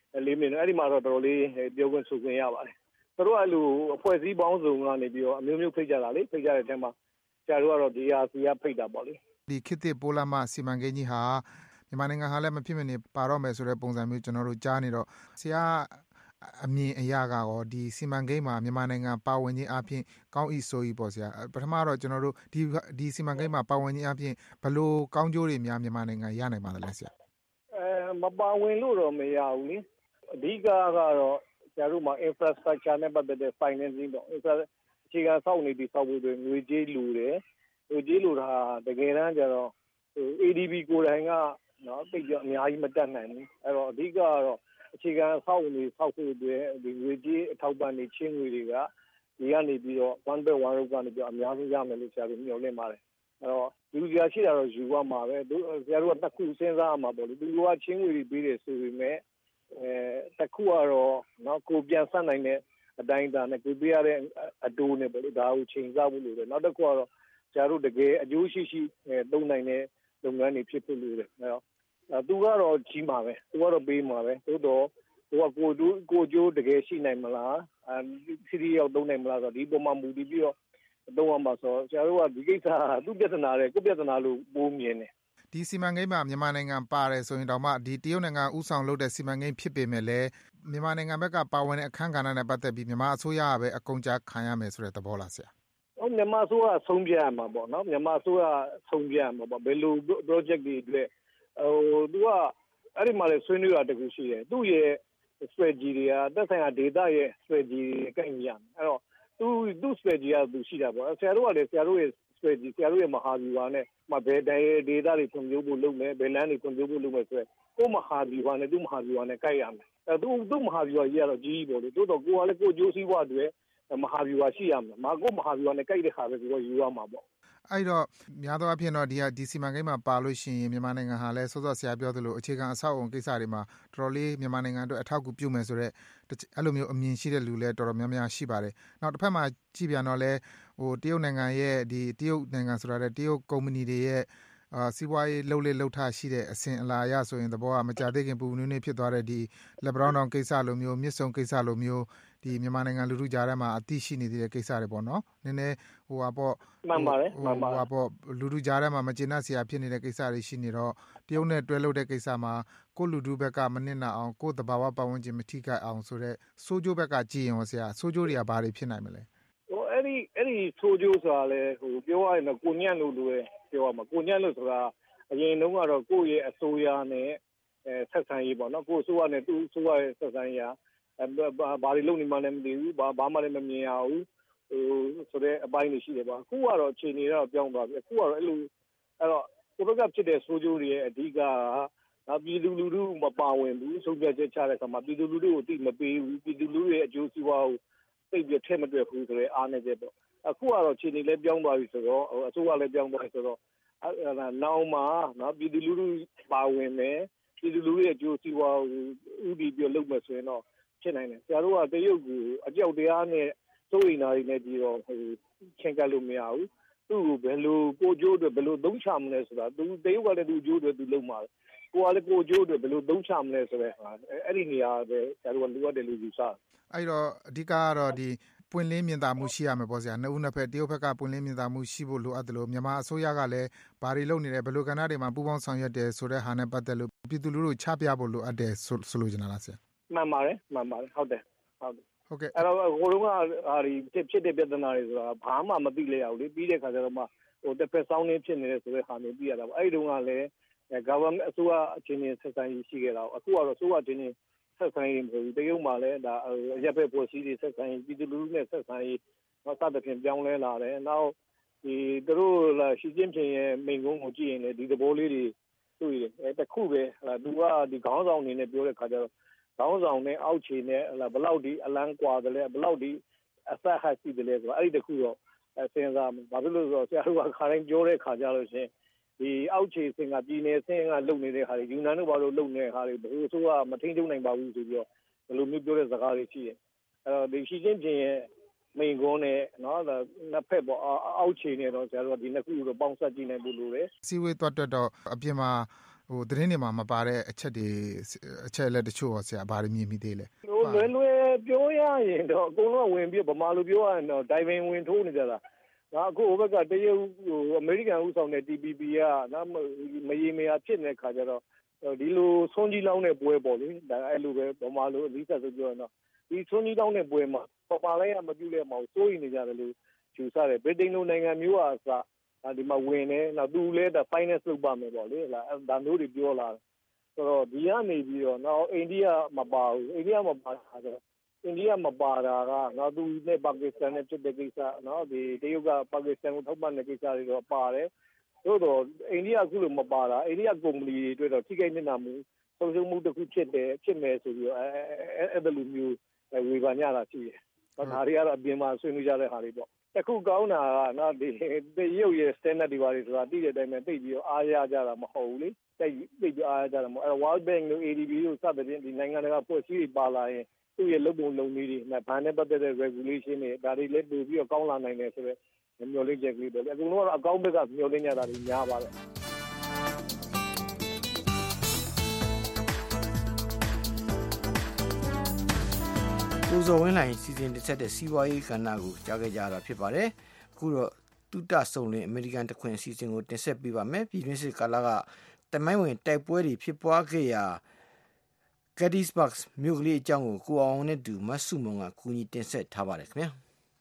[SPEAKER 8] 4 မိနစ်အဲ့ဒီမှာတော့တော်တော်လေးပြောခွင့်ဆိုခွင့်ရပါတယ်သူတို့အဲ့လိုအဖွဲ့အစည်းပေါင်းစုံကနေပြီးတော့အမျိုးမျိုးဖိတ်ကြတာလေဖိတ်ကြတဲ့အချိန်မှာဆရာတို့ကတော့ DRC ကဖိတ်တာပေါ့လေ
[SPEAKER 7] ဒီခေတ်သစ်ပိုးလမ်းမစီမံကိန်းကြီးဟာမြန်မာနိုင်ငံဟာလည်းမဖြစ်မနေပါတော့မယ်ဆိုတဲ့ပုံစံမျိုးကျွန်တော်တို့ကြားနေတော့ဆရာအမြင်အရကရောဒီစီမံကိန်းမှာမြန်မာနိုင်ငံပါဝင်ခြင်းအပြင်ကောင်းဤဆိုဤပေါ့ဆရာပထမတော့ကျွန်တော်တို့ဒီစီမံကိန်းမှာပါဝင်ခြင်းအပြင်ဘယ်လိုကောင်းကျိုးတွေများမြန်မာနိုင်ငံရနိုင်ပါသလဲဆရာ
[SPEAKER 8] မပါဝင်လို့တော့မရဘူးလေအဓိကကတော့ဆရာတို့မှာ infrastructure နဲ့ပတ်သက်တဲ့ financing ပေါ့အခြေခံစောင့်နေပြီးစောက်ဖို့တွေငွေကြေးလိုတယ်ငွေကြေးလိုတာတကယ်တမ်းကျတော့ADB ကိုယ်တိုင်ကနော်တိတ်ကြအများကြီးမတက်နိုင်ဘူးအဲ့တော့အဓိကကတော့အခြေခံစောင့်နေစောက်ဖို့တွေဒီငွေကြေးအထောက်ပံ့နေချင်းငွေတွေကဒီကနေပြီးတော့ one by one လောက်ကနေပြီးအများကြီးရမယ်လို့ဆရာတို့မျှော်လင့်ပါတယ်အဲ့တော့ယူစရာရှိတာတော့ယူရမှာပဲဆရာတို့ကတစ်ခုစဉ်းစားရမှာပေါ့လေသူတို့ကချင်းငွေတွေပေးတယ်ဆိုပေမဲ့တစ်ခုကတော့နော်ကိုပြန်ဆက်နိုင်တဲ့အတိုင်းအတာနဲ့ကိုပေးရတဲ့အတိုးနဲ့ပေါ့လေဒါကိုချိန်စားဖို့လိုတယ်နောက်တစ်ခုကတော့ဆရာတို့တကယ်အကျိုးရှိရှိသုံးနိုင်တဲ့လုပ်ငန်းတွေဖြစ်ဖို့လိုတယ်အဲ့တော့သူကတော့ကြီးမှာပဲသူကတော့ပေးမှာပဲသို့တော့သူကကိုကျိုးတကယ်ရှိနိုင်မလားစီရီရောက်သုံးနိုင်မလားဆိုတော့ဒီပုံမှန်မူတည်ပြီးတော့သုံးရမှာဆိုဆရာတို့ကဒီကိစ္စသူ့ပြဿနာတွေကိုပြဿနာလို့ပိုးမြင်တယ်
[SPEAKER 7] ဒီစီမံကိန်းမှာမြန်မာနိုင်ငံပါတယ်ဆိုရင်တော့မှဒီတရုတ်နိုင်ငံဥဆောင်လုပ်တဲ့စီမံကိန်းဖြစ်ပေမဲ့လည်းမြန်မာနိုင်ငံဘက်ကပါဝင်တဲ့အခန်းကဏ္ဍနဲ့ပတ်သက်ပြီးမြန်မာအစိုးရကပဲအကုန်ကြားခံရမယ်ဆိုတဲ့သဘောလားဆရာ
[SPEAKER 8] မြန်မာအစိုးရဆုံးဖြတ်ရမှာပေါ့နော်မြန်မာအစိုးရဆုံးဖြတ်ရမှာပေါ့ဘယ်လို project တွေအတွက်သူကအဲ့ဒီမှာလည်းဆွေးနွေးတာတခုရှိတယ်သူ့ရဲ့ strategy တွေကသက်ဆိုင်ရာ data ရဲ့ strategy ကိုင်ရမယ်အဲ့တော့သူ့ strategy ကသူရှိတာပေါ့ဆရာတို့ကလည်းဆရာတို့ရဲ့ strategy ဆရာတို့ရဲ့မဟာဗျူဟာနဲ့ဘယ် data တွေဖွံ့ဖြိုးဖို့လုပ်မယ်ဘယ်လမ်းတွေဖွံ့ဖြိုးဖို့လုပ်မယ်ဆိုတော့ကိုမဟာဗျူဟာနဲ့သူ့မဟာဗျူဟာနဲ့ကိုက်ရမယ်သူ့မဟာဗျူဟာကြီးကတော့ကြီးပေါ့လေတိုးတော့ကိုကလည်းကိုကျိုးစည်းဝါတွေမဟာဗျူဟာရှိရမယ်ကိုမဟာဗျူဟာနဲ့ကိုက်တဲ့ခါပဲကိုယူရမှာပေါ့
[SPEAKER 7] အဲ့တော့များသောအားဖြင့်တော့ဒီစီမံကိန်းမှာပါလို့ရှိရင်မြန်မာနိုင်ငံဟာလည်းစောစောဆရာပြောသလိုအခြေခံအဆောက်အအုံကိစ္စတွေမှာတော်တော်လေးမြန်မာနိုင်ငံအတွက်အထောက်အကူပြုမယ်ဆိုတော့အဲ့လိုမျိုးအမြင်ရှိတဲ့လူလည်းတော်တော်များများရှိပါတယ်။နောက်တစ်ဖက်မှာကြည့်ပြန်တော့လဲတရုတ်နိုင်ငံရဲ့ဒီတရုတ်နိုင်ငံဆိုတာတဲ့တရုတ်ကုမ္ပဏီတွေရဲ့စီးပွားရေးလှုပ်ထားရှိတဲ့အစဉ်အလာအရဆိုရင်သဘောကမကြသေးခင်ပူနွေးနေဖြစ်သွားတဲ့ဒီလက်ဘရောင်းတောင်ကိစ္စလိုမျိုးမြစ်ဆုံကိစ္စလိုမျိုးဒီမြန်မာနိုင်ငံလူထုကြားထဲမှာအသိရှိနေတဲ့ကိစ္စတွေပေါ့နော်နည်းနည်း
[SPEAKER 8] မှန်ပါတယ်
[SPEAKER 7] လူထုကြားထဲမှာမကျေနပ်စရာဖြစ်နေတဲ့ကိစ္စတွေရှိနေတော့တရုတ်နဲ့တွဲလုပ်တဲ့ကိစ္စမှာကိုလူထုဘက်ကမနစ်နာအောင်ကိုသဘာဝပတ်ဝန်းကျင်မထိခိုက်အောင်ဆိုတော့စိုးကျိုးဘက်ကကြည်ရင်ဆရာစိုးကျိုးတွေကဘာတွေဖြစ်နိုင်မလဲ
[SPEAKER 8] အဲ့ဒီစိုးကျိုးဆိုတာလဲပြောရရင်တော့ကိုညံ့လို့ပဲပြောရမှာကိုညံ့လို့ဆိုတာအရင်တုန်းကတော့ကိုယ့်ရဲ့အစိုးရနဲ့ဆက်ဆံရေးပေါ့နော်ကိုယ်အစိုးရနဲ့သူ့အစိုးရရဲ့ဆက်ဆံရေးဘာတွေလုပ်နေမှလည်းမသိဘူးဘာမှလည်းမမြင်ရဘူးဆိုတဲ့အပိုင်းတွေရှိတယ်ပေါ့အခုကတော့အခြေအနေတော့ပြောင်းသွားပြီအခုကတော့အဲ့တော့ကိုဘက်ကဖြစ်တဲ့ဆိုးကျိုးတွေရဲ့အဓိကပြည်သူလူထုမပါဝင်ဘူးဆုံးဖြတ်ချက်ချတဲ့အခါမှာပြည်သူလူထုကိုတိမပေးဘူးပြည်သူလူထုရဲ့အကျိုးစီးပွားကိုသိပြီးထည့်မတွက်ဘူးဆိုတဲ့အားနည်းချက်ပေါ့အခုကတော့အခြေအနေလည်းပြောင်းသွားပြီဆိုတော့အစိုးရလည်းပြောင်းသွားပြီဆိုတော့နောက်မှာပြည်သူလူထုပါဝင်မယ်ပြည်သူလူထုရဲ့အကျိုးစီးပွားကိုဥတည်ပြီးလုပ်မယ်ဆိုရင်တော့ဖြစ်နိုင်တယ်ဆရာတို့ကတရုတ်ကိုအကြောက်တရားနဲ့စိုးရိမ်တာတွေနဲ့ပြီးတော့ချင်းကပ်လို့မရဘူးသူ့ကိုဘယ်လိုကိုကျိုးတွေဘယ်လိုသုံးချမလဲဆိုတာသူတရုတ်ကလည်းသူကျိုးတွေသူလုပ်မှာကိုကလည်းကိုကျိုးတွေဘယ်လိုသုံးချမလဲဆိုတဲ့ဟာအဲ့ဒီနေရာပဲဆရာတို့ကလိုအပ်တယ်လို့ယူဆ
[SPEAKER 7] အဲ့တော့အဓိကကတော့ဒီပွင့်လင်းမြင်သာမှုရှိရမယ်ပေါ့ဆရာနှစ်ဦးနှစ်ဖက်တရုတ်ဘက်ကပွင့်လင်းမြင်သာမှုရှိဖို့လိုအပ်တယ်လို့မြန်မာအစိုးရကလည်းဘာတွေလုပ်နေတယ်ဘယ်လိုကဏ္ဍတွေမှာပူးပေါင်းဆောင်ရွက်တယ်ဆိုတဲ့ဟာနဲ့ပတ်သက်လို့ပြည်သူလူထုချပြဖို့လိုအပ်တယ်ဆိုလိုချင်တာလားဆရာ
[SPEAKER 8] မှန်ပါတယ်ဟုတ်တယ်အဲ့တော့ဟိုတုန်းကဖြစ်တဲ့ပြဿနာတွေဆိုတာဘာမှမသိလဲရဘူးလေပြီးတဲ့ခါကျတော့မှတစ်ဖက်ဆောင်းနေဖြစ်နေတယ်ဆိုတဲ့ဟာမျိုးသိရတာပေါ့အဲ့ဒီတုန်းကလည်း government အစိုးရအချင်းချင်းဆက်ဆံရေးရှိခဲ့တာအခုကတော့အစိုးရအချင်းချင်းဆက်ဆံရေးမဟုတ်ဘူးတရုတ်မှာလည်းဒါရပ်ဖက်ပေါ်စီးတွေဆက်ဆံရေးပြည်သူလူထုနဲ့ဆက်ဆံရေးစသဖြင့်ပြောင်းလဲလာတယ်နောက်ဒီတို့ရှီကျင်းပြင်ရဲ့မိန့်ခွန်းကိုကြည့်ရင်လည်းဒီသဘောလေးတွေတွေ့တယ်တခုပဲသူကဒီခေါင်းဆောင်အနေနဲ့ပြောတဲ့ခါကျတော့ခေါင်းဆောင်နဲ့အောက်ခြေနဲ့ဘယ်လောက်ဒီအလန်းကွာတယ်လဲဘယ်လောက်ဒီအဆက်ဟပ်ရှိတယ်လဲဆိုတော့အဲ့ဒီတခုတော့စဉ်းစားဘာဖြစ်လို့ဆိုတော့ဆရာတို့ကခါတိုင်းပြောတဲ့ခါကြလို့ရှင်ဒီအောက်ခြေစင်ကပြည်နယ်စင်ကလုံနေတဲ့ဟာတွေယူနန်တို့ဘာလို့လုံနေတဲ့ဟာတွေဘယ်လိုဆိုမထိန်ချုံနိုင်ပါဘူးဆိုပြီးတော့ဘယ်လိုမျိုးပြောတဲ့စကားတွေရှိတယ်အဲ့တော့ဒီရှီချင်းပြင်ရဲ့မိန်ကုန်းနဲ့နော်နှစ်ဖက်ပေါ့အောက်ခြေနဲ့တော့ဆရာတို့ကဒီနှစ်ခုတော့ပေါင်းစပ်ကြည့်နိုင်ဖို့လိုတယ်
[SPEAKER 7] စီဝေးတွတ်တော့အပြင်မှာသတင်းတွေမှာမပါတဲ့အချက်လက်တချို့ဆရာဘာတွေမြင်မိသေးလဲ
[SPEAKER 10] လွယ်ပြောရရင်တော့အကုန်လုံးဝင်ပြီးဗမာလိုပြောရရင်တော့ဒိုင်ဗင်ဝင်ထိုးနေကြတာအခုဟိုဘက်ကတရုတ်အမေရိကန်ဥဆောင်တဲ့ TPP ကမရေမရာဖြစ်နေတဲ့ခါကျတော့ဒီလိုဆွန်ကြီးလောင်းတဲ့ပွဲပေါ့လေဒါအဲ့လိုပဲဗမာလိုအဓိကဆိုပြောရင်တော့ဒီဆွန်ကြီးလောင်းတဲ့ပွဲမှာပါလိုက်ရမပြုလဲမအောင်စိုးရိမ်နေကြတယ်လို့ယူဆတယ်ဗြိတိန်လိုနိုင်ငံမျိုးအားစဒီမှာဝင်နေနောက်သူလည်း finance လုပ်ပါမယ်ပေါ့လေဒါမျိုးတွေပြောလာတယ်ဆိုတော့ဒီကနေပြီးတော့နောက်အိန္ဒိယမပါဘူးအိန္ဒိယမပါတာဆိုတော့အိန္ဒိယမပါတာကနောက်သူနဲ့ပါကစ္စတန်နဲ့ဖြစ်တဲ့ကိစ္စနော်ဒီတရုတ်ကပါကစ္စတန်ကိုထောက်ပံ့တဲ့ကိစ္စတွေတော့ပါတယ်သို့တော့အိန္ဒိယအခုလိုမပါတာအိန္ဒိယကုမ္ပဏီတွေအတွက်တော့ထိခိုက်နေတာမျိုးဆုံးရှုံးမှုတစ်ခုဖြစ်မယ်ဆိုပြီးတော့အဲ့ဒါလိုမျိုးဝေဖန်ကြတာရှိတယ်ဒါတွေကတော့အပြင်မှာဆွေးနွေးကြတဲ့ဟာတွေပေါ့အခုကောင်းတာကနော်ဒီရုပ်ရဲ့ standard တွေပါတွေဆိုတာသိတဲ့အတိုင်းပဲသိပြီးတော့အားရကြတာမဟုတ်ဘူးလေသိပြီးအားရကြတာမဟုတ်အဲ့ World Bank တို့ ADB တို့စသဖြင့်ဒီနိုင်ငံတကာဖွဲ့စည်းတွေပါလာရင်သူ့ရဲ့လုပ်ပုံလုပ်နည်းတွေဘာနဲ့ပတ်သက်တဲ့ regulation တွေဒါတွေလည်းပို့ပြီးတော့ကောင်းလာနိုင်တယ်ဆိုတော့မျှော်လင့်ချက်ကလေးပဲလေအခုတော့အကောင့်ဘက်ကမျှော်လင့်ကြတာတွေများပါတယ်
[SPEAKER 2] ကိုဇော်ဝင်းလှိုင်စီစဉ်တက်တဲ့စီးပွားရေးကဏ္ဍကိုကြားခဲ့ကြတာဖြစ်ပါတယ်အခုတော့တုတဆုံလင်အမေရိကန်တခွင်အစီအစဉ်ကိုတင်ဆက်ပေးပါမယ်ပြည်တွင်းစစ်ကာလကတမိုင်းဝင်တိုက်ပွဲတွေဖြစ်ပွားခဲ့ရာ Gettysburg မြို့ကလေးအကြောင်းကိုအောင်နဲ့တူမဆုမွန်ကကူညီတင်ဆက်ထားပါတယ်ခင်ဗျာ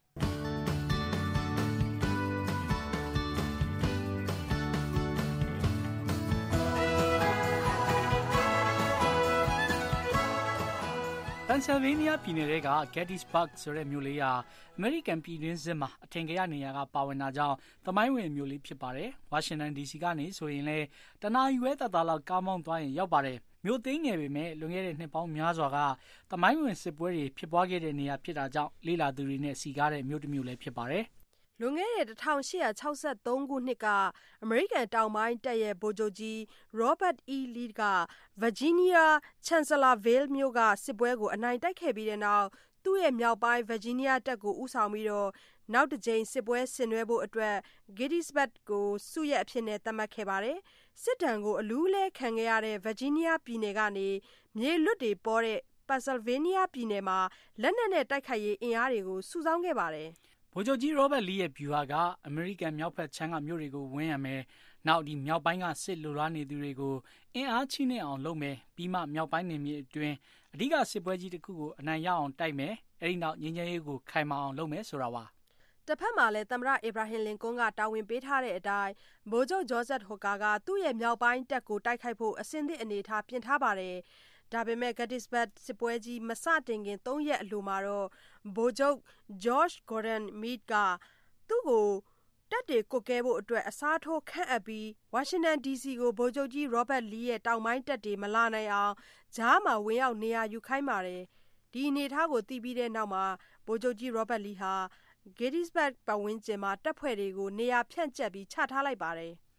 [SPEAKER 16] ပန်ဆယ်ဗေးနီးယားပြည်နယ်က Gettysburg ဆိုတဲ့မြို့လေးဟာအမေရိကန်ပြည်တွင်းစစ်မှာအထင်ကရနေရာကပါဝင်တာကြောင့်သမိုင်းဝင်မြို့လေးဖြစ်ပါတယ်။ဝါရှင်တန် DC ကနေဆိုရင်လည်းတနာရီဝဲသက်သာလောက်ကားမောင်းသွားရင်ရောက်ပါတယ်။မြို့သိမ်းငယ်ပေမဲ့လွန်ခဲ့တဲ့နှစ်ပေါင်းများစွာကသမိုင်းဝင်စစ်ပွဲတွေဖြစ်ပွားခဲ့တဲ့နေရာဖြစ်တာကြောင့်လေ့လာသူတွေနဲ့စီကားတဲ့မြို့တစ်မြို့လည်းဖြစ်ပါတယ်။
[SPEAKER 17] လွန်ခဲ့တဲ့1863ခုနှစ်ကအမေရိကန်တောင်ပိုင်းတပ်ရဲ့ဗိုလ်ချုပ်ကြီး Robert E. Lee က Virginia Chancellorsville မြို့ကစစ်ပွဲကိုအနိုင်တိုက်ခဲ့ပြီးတဲ့နောက်သူ့ရဲ့မြောက်ပိုင်း Virginia တပ်ကိုဦးဆောင်ပြီးတော့နောက်တစ်ကြိမ်စစ်ပွဲဆင်နွှဲဖို့အတွက် Gettysburg ကိုစုရပ်အဖြစ်နဲ့သတ်မှတ်ခဲ့ပါတယ်။စစ်တမ်းကိုအလူးလဲခံခဲ့ရတဲ့ Virginia ပြည်နယ်ကနေမြေလွတ်တွေပေါ်တဲ့ Pennsylvania ပြည်နယ်မှာလက်နက်နဲ့တိုက်ခိုက်ရေးအင်အားတွေကိုစုဆောင်းခဲ့ပါတယ်။
[SPEAKER 16] ဗိုလ်ချုပ်ကြီး Robert Lee ရဲ့ဗျူဟာကအမေရိကန်မြောက်ဘက်ခြမ်းကမြို့တွေကိုဝင်ရမယ်။နောက်ဒီမြောက်ပိုင်းကစစ်လိုလားနေသူတွေကိုအင်အားချိနဲ့အောင်လုပ်မယ်။ပြီးမှမြောက်ပိုင်းနေမြေအတွင်းအဓိကစစ်ပွဲကြီးတစ်ခုကိုအနိုင်ရအောင်တိုက်မယ်။အဲဒီနောက်ငြိမ်းချမ်းရေးကိုခိုင်မာအောင်လုပ်မယ်ဆိုတာပါ
[SPEAKER 17] ။တစ်ဖက်မှာလည်းသမ္မတအေဗရာဟင်လင်ကွန်းကတာဝန်ပေးထားတဲ့အတိုင်းဗိုလ်ချုပ်ဂျော့ဆက်ဟိုကာကသူ့ရဲ့မြောက်ပိုင်းတပ်ကိုတိုက်ခိုက်ဖို့အဆင်သင့်အနေထားပြင်ထားပါတယ်။ဒါပေမဲ့ Gettysburg စစ်ပွဲကြီးမစတင်ခင်3ရက်အလိုမှာတော့ဗိုလ်ချုပ် George Gordon Meade ကသူ့ကိုတပ်တွေကွပ်ကဲဖို့အတွက်အစားထိုးခန့်အပ်ပြီးဝါရှင်တန် DC ကိုဗိုလ်ချုပ်ကြီး Robert Lee ရဲ့တောင်ပိုင်းတပ်တွေမလာနိုင်အောင်ကြားမှာဝင်ရောက်နေရာယူခိုင်းပါတယ်။ဒီအနေထားကိုသိပြီးတဲ့နောက်မှာဗိုလ်ချုပ်ကြီး Robert Lee ဟာ Gettysburg ပတ်ဝန်းကျင်မှာတပ်ဖွဲ့တွေကိုနေရာဖြန့်ကျက်ပြီးချထားလိုက်ပါတယ်။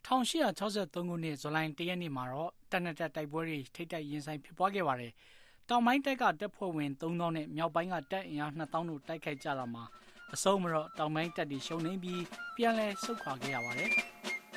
[SPEAKER 16] 1863ခုနှစ်ဇူလိုင်1ရက်နေ့မှာတော့တပ်နဲ့တပ်တိုက်ပွဲတွေထိပ်တိုက်ရင်ဆိုင်ဖြစ်ပွားခဲ့ပါတယ်။တောင်ပိုင်းတပ်ကတပ်ဖွဲ့ဝင်3000နဲ့မြောက်ပိုင်းကတပ်အင်အား2000တို့တိုက်ခိုက်ကြတာမှာအဆုံးမှာတော့တောင်ပိုင်းတပ်တွေရှုံးနိမ့်ပြီးပြန်လည်ဆုတ်ခွာခဲ့ရပါတယ်။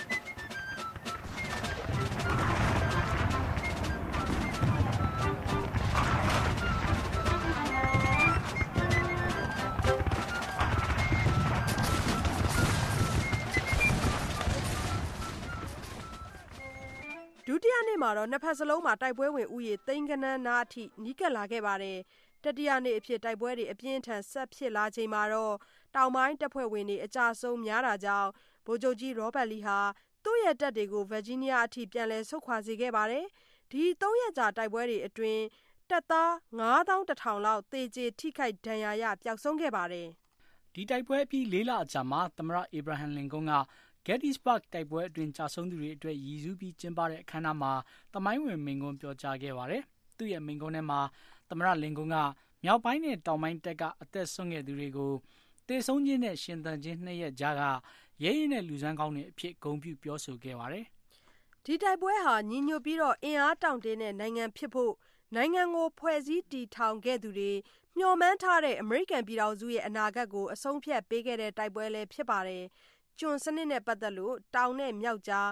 [SPEAKER 17] ဒုတိယနေ့မှာတော့နှစ်ဖက်စလုံးမှာတိုက်ပွဲဝင်ဦးရေသိန်းဂဏန်းနာအထိနီးကပ်လာခဲ့ပါတယ်။တတိယနေ့အဖြစ်တိုက်ပွဲတွေအပြင်းထန်ဆက်ဖြစ်လာချိန်မှာတော့တောင်ပိုင်းတပ်ဖွဲ့ဝင်တွေအကြဆုံးများတာကြောင့်ဗိုလ်ချုပ်ကြီး Robert Lee ဟာသူ့ရဲ့တပ်တွေကို Virginia အထိပြန်လည်ဆုတ်ခွာစေခဲ့ပါတယ်။ဒီ3ရက်ကြာတိုက်ပွဲတွေအတွင်းတပ်သား91,000လောက်သေကျေထိခိုက်ဒဏ်ရာရပျောက်ဆုံးခဲ့ပါတယ်
[SPEAKER 16] ။ဒီတိုက်ပွဲပြီး4လအကြာမှာသမ္မတအေဗရာဟင်လင်ကွန်းကGettysburg တိုက်ပွဲအတွင်းကြာဆုံးသူတွေအတွက်ရည်စူးပြီးကျင်းပတဲ့အခမ်းအနားမှာသမိုင်းဝင်မိန့်ခွန်းပြောကြားခဲ့ပါတယ်။သူ့ရဲ့မိန့်ခွန်းထဲမှာသမ္မတလင်ကွန်းကမြောက်ပိုင်းနဲ့တောင်ပိုင်းတပ်ကအသက်ဆုံးခဲ့သူတွေကိုသေဆုံးခြင်းနဲ့ရှင်သန်ခြင်း2ရက်ကြာကရဲရဲနဲ့လူစမ်းကောင်းတွေအဖြစ်ဂုဏ်ပြုပြောဆိုခဲ့ပါတယ်
[SPEAKER 17] ။ဒီတိုက်ပွဲဟာညီညွတ်ပြီးတော့အင်အားတောင့်တင်းတဲ့နိုင်ငံဖြစ်ဖို့နိုင်ငံကိုဖွဲ့စည်းတည်ထောင်ခဲ့သူတွေမျှော်မှန်းထားတဲ့အမေရိကန်ပြည်ထောင်စုရဲ့အနာဂတ်ကိုအဆုံးဖြတ်ပေးခဲ့တဲ့တိုက်ပွဲလည်းဖြစ်ပါတယ်။ကျွန်စနစ်နဲ့ပတ်သက်လို့တောင်နဲ့မြောက်ကြား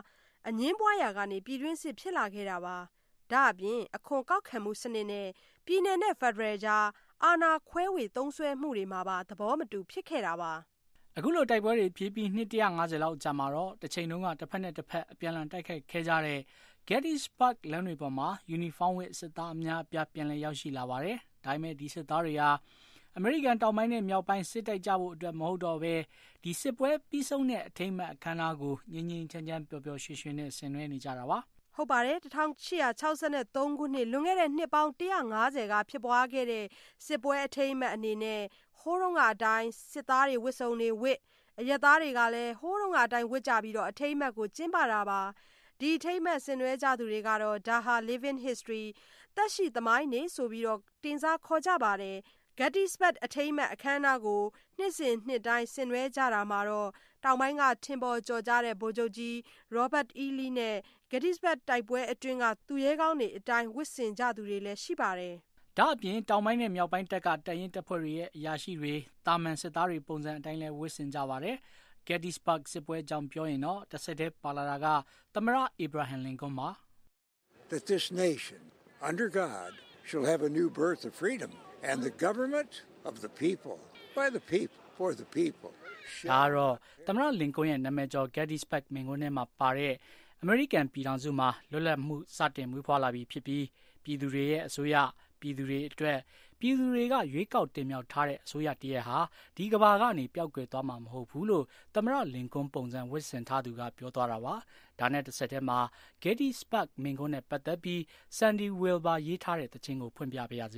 [SPEAKER 17] အငင်းပွားရာကနေပြည်တွင်းစစ်ဖြစ်လာခဲ့တာပါ။ဒါအပြင်အခွန်ကောက်ခံမှုစနစ်နဲ့ပြည်내နဲ့ဖက်ဒရယ်ကြားအာဏာခွဲဝေသုံးစွဲမှုတွေမှာပါသဘောမတူဖြစ်ခဲ့တာပါ
[SPEAKER 16] ။အခုလိုတိုက်ပွဲတွေဖြစ်ပြီးနှစ်150လောက်ကြာမှာတော့တစ်ချိန်လုံးကတစ်ဖက်နဲ့တစ်ဖက်အပြန်အလှန်တိုက်ခိုက်ခဲ့ကြတဲ့ Gettysburg လမ်းတွေပေါ်မှာယူနီဖောင်းဝတ်စစ်သားအများအပြားပြန်လည်ရောက်ရှိလာပါတယ်။ဒါပေမဲ့ဒီစစ်သားတွေဟာအမေရိကန်တောင်ပိုင်းနဲ့မြောက်ပိုင်းစစ်တိုက်ကြဖို့အတွက်မဟုတ်တော့ဘဲဒီစစ်ပွဲပြီးဆုံးတဲ့အထိမ်းအမှတ်အခမ်းအနားကိုငြိမ်းငြိမ်းချမ်းချမ်းပျော်ပျော်ရွှင်ရွှင်နဲ့ဆင်နွှဲနေကြတာပါ
[SPEAKER 17] ။ဟုတ်ပါတယ်1863ခုနှစ်လွန်ခဲ့တဲ့နှစ်ပေါင်း150ကဖြစ်ပွားခဲ့တဲ့စစ်ပွဲအထိမ်းအမှတ်အနေနဲ့ဟိုးတုန်းကအတိုင်းစစ်သားတွေဝတ်စုံတွေဝတ်အရက်သားတွေကလည်းဟိုးတုန်းကအတိုင်းဝတ်ကြပြီးတော့အထိမ်းအမှတ်ကိုကျင်းပတာပါ။ဒီအထိမ်းအမှတ်ဆင်နွှဲကြသူတွေကတော့ဒါဟာ Living History သက်ရှိသမိုင်းနေဆိုပြီးတော့တင်စားခေါ်ကြပါတယ်။ Gettysburg အထိမ်းအမှတ်အခမ်းအနားကိုနှစ်စဉ်နှစ်တိုင်းဆင်နွှဲကြတာမှာတော့တောင်ပိုင်းကထင်ပေါ်ကျော်ကြားတဲ့ဗိုလ်ချုပ်ကြီး Robert E. Lee နဲ့ Gettysburg တိုက်ပွဲအတွင်းကသူရဲကောင်းတွေအတိုင်းဝတ်ဆင်ကြသူတွေလည်းရှိပါတယ်
[SPEAKER 16] ။ဒါအပြင်တောင်ပိုင်းနဲ့မြောက်ပိုင်းတပ်ကတပ်ရင်းတပ်ဖွဲ့တွေရဲ့အရာရှိတွေတာမန်စစ်သားတွေပုံစံအတိုင်းလည်းဝတ်ဆင်ကြပါတယ်။ Gettysburg စစ်ပွဲအကြောင်းပြောရင်တော့တစ်ဆက်တည်းပါလာတာကသမ္မတ Abraham Lincoln ပါ
[SPEAKER 18] That this nation under God shall have a new birth of freedom and the government of the people by the people for the people
[SPEAKER 16] ဒါတော့သမ္မတလင်ကွန်းရဲ့နာမည်ကျော် Gettysburg မိန့်ခွန်းထဲမှာပါတဲ့အမေရိကန်ပြည်ထောင်စုမှာလွတ်လပ်မှုစတင်မွေးဖွားလာပြီဖြစ်ပြီးပြည်သူတွေရဲ့အစိုးရပြည်သူတွေအတွက်ပြည်သူတွေကရွေးကောက်တင်မြှောက်ထားတဲ့အစိုးရတရက်ဟာဒီကဘာကနေပျောက်ကွယ်သွားမှာမဟုတ်ဘူးလို့သမ္မတလင်ကွန်းပုံစံဝတ်ဆင်ထားသူကပြောသွားတာပါဒါနဲ့တစ်ဆက်တည်းမှာ Gettysburg မိန့်ခွန်းနဲ့ပတ်သက်ပြီး Sandy Wilber ရေးထားတဲ့သချင်းကိုဖွင့်ပြပေးရစေ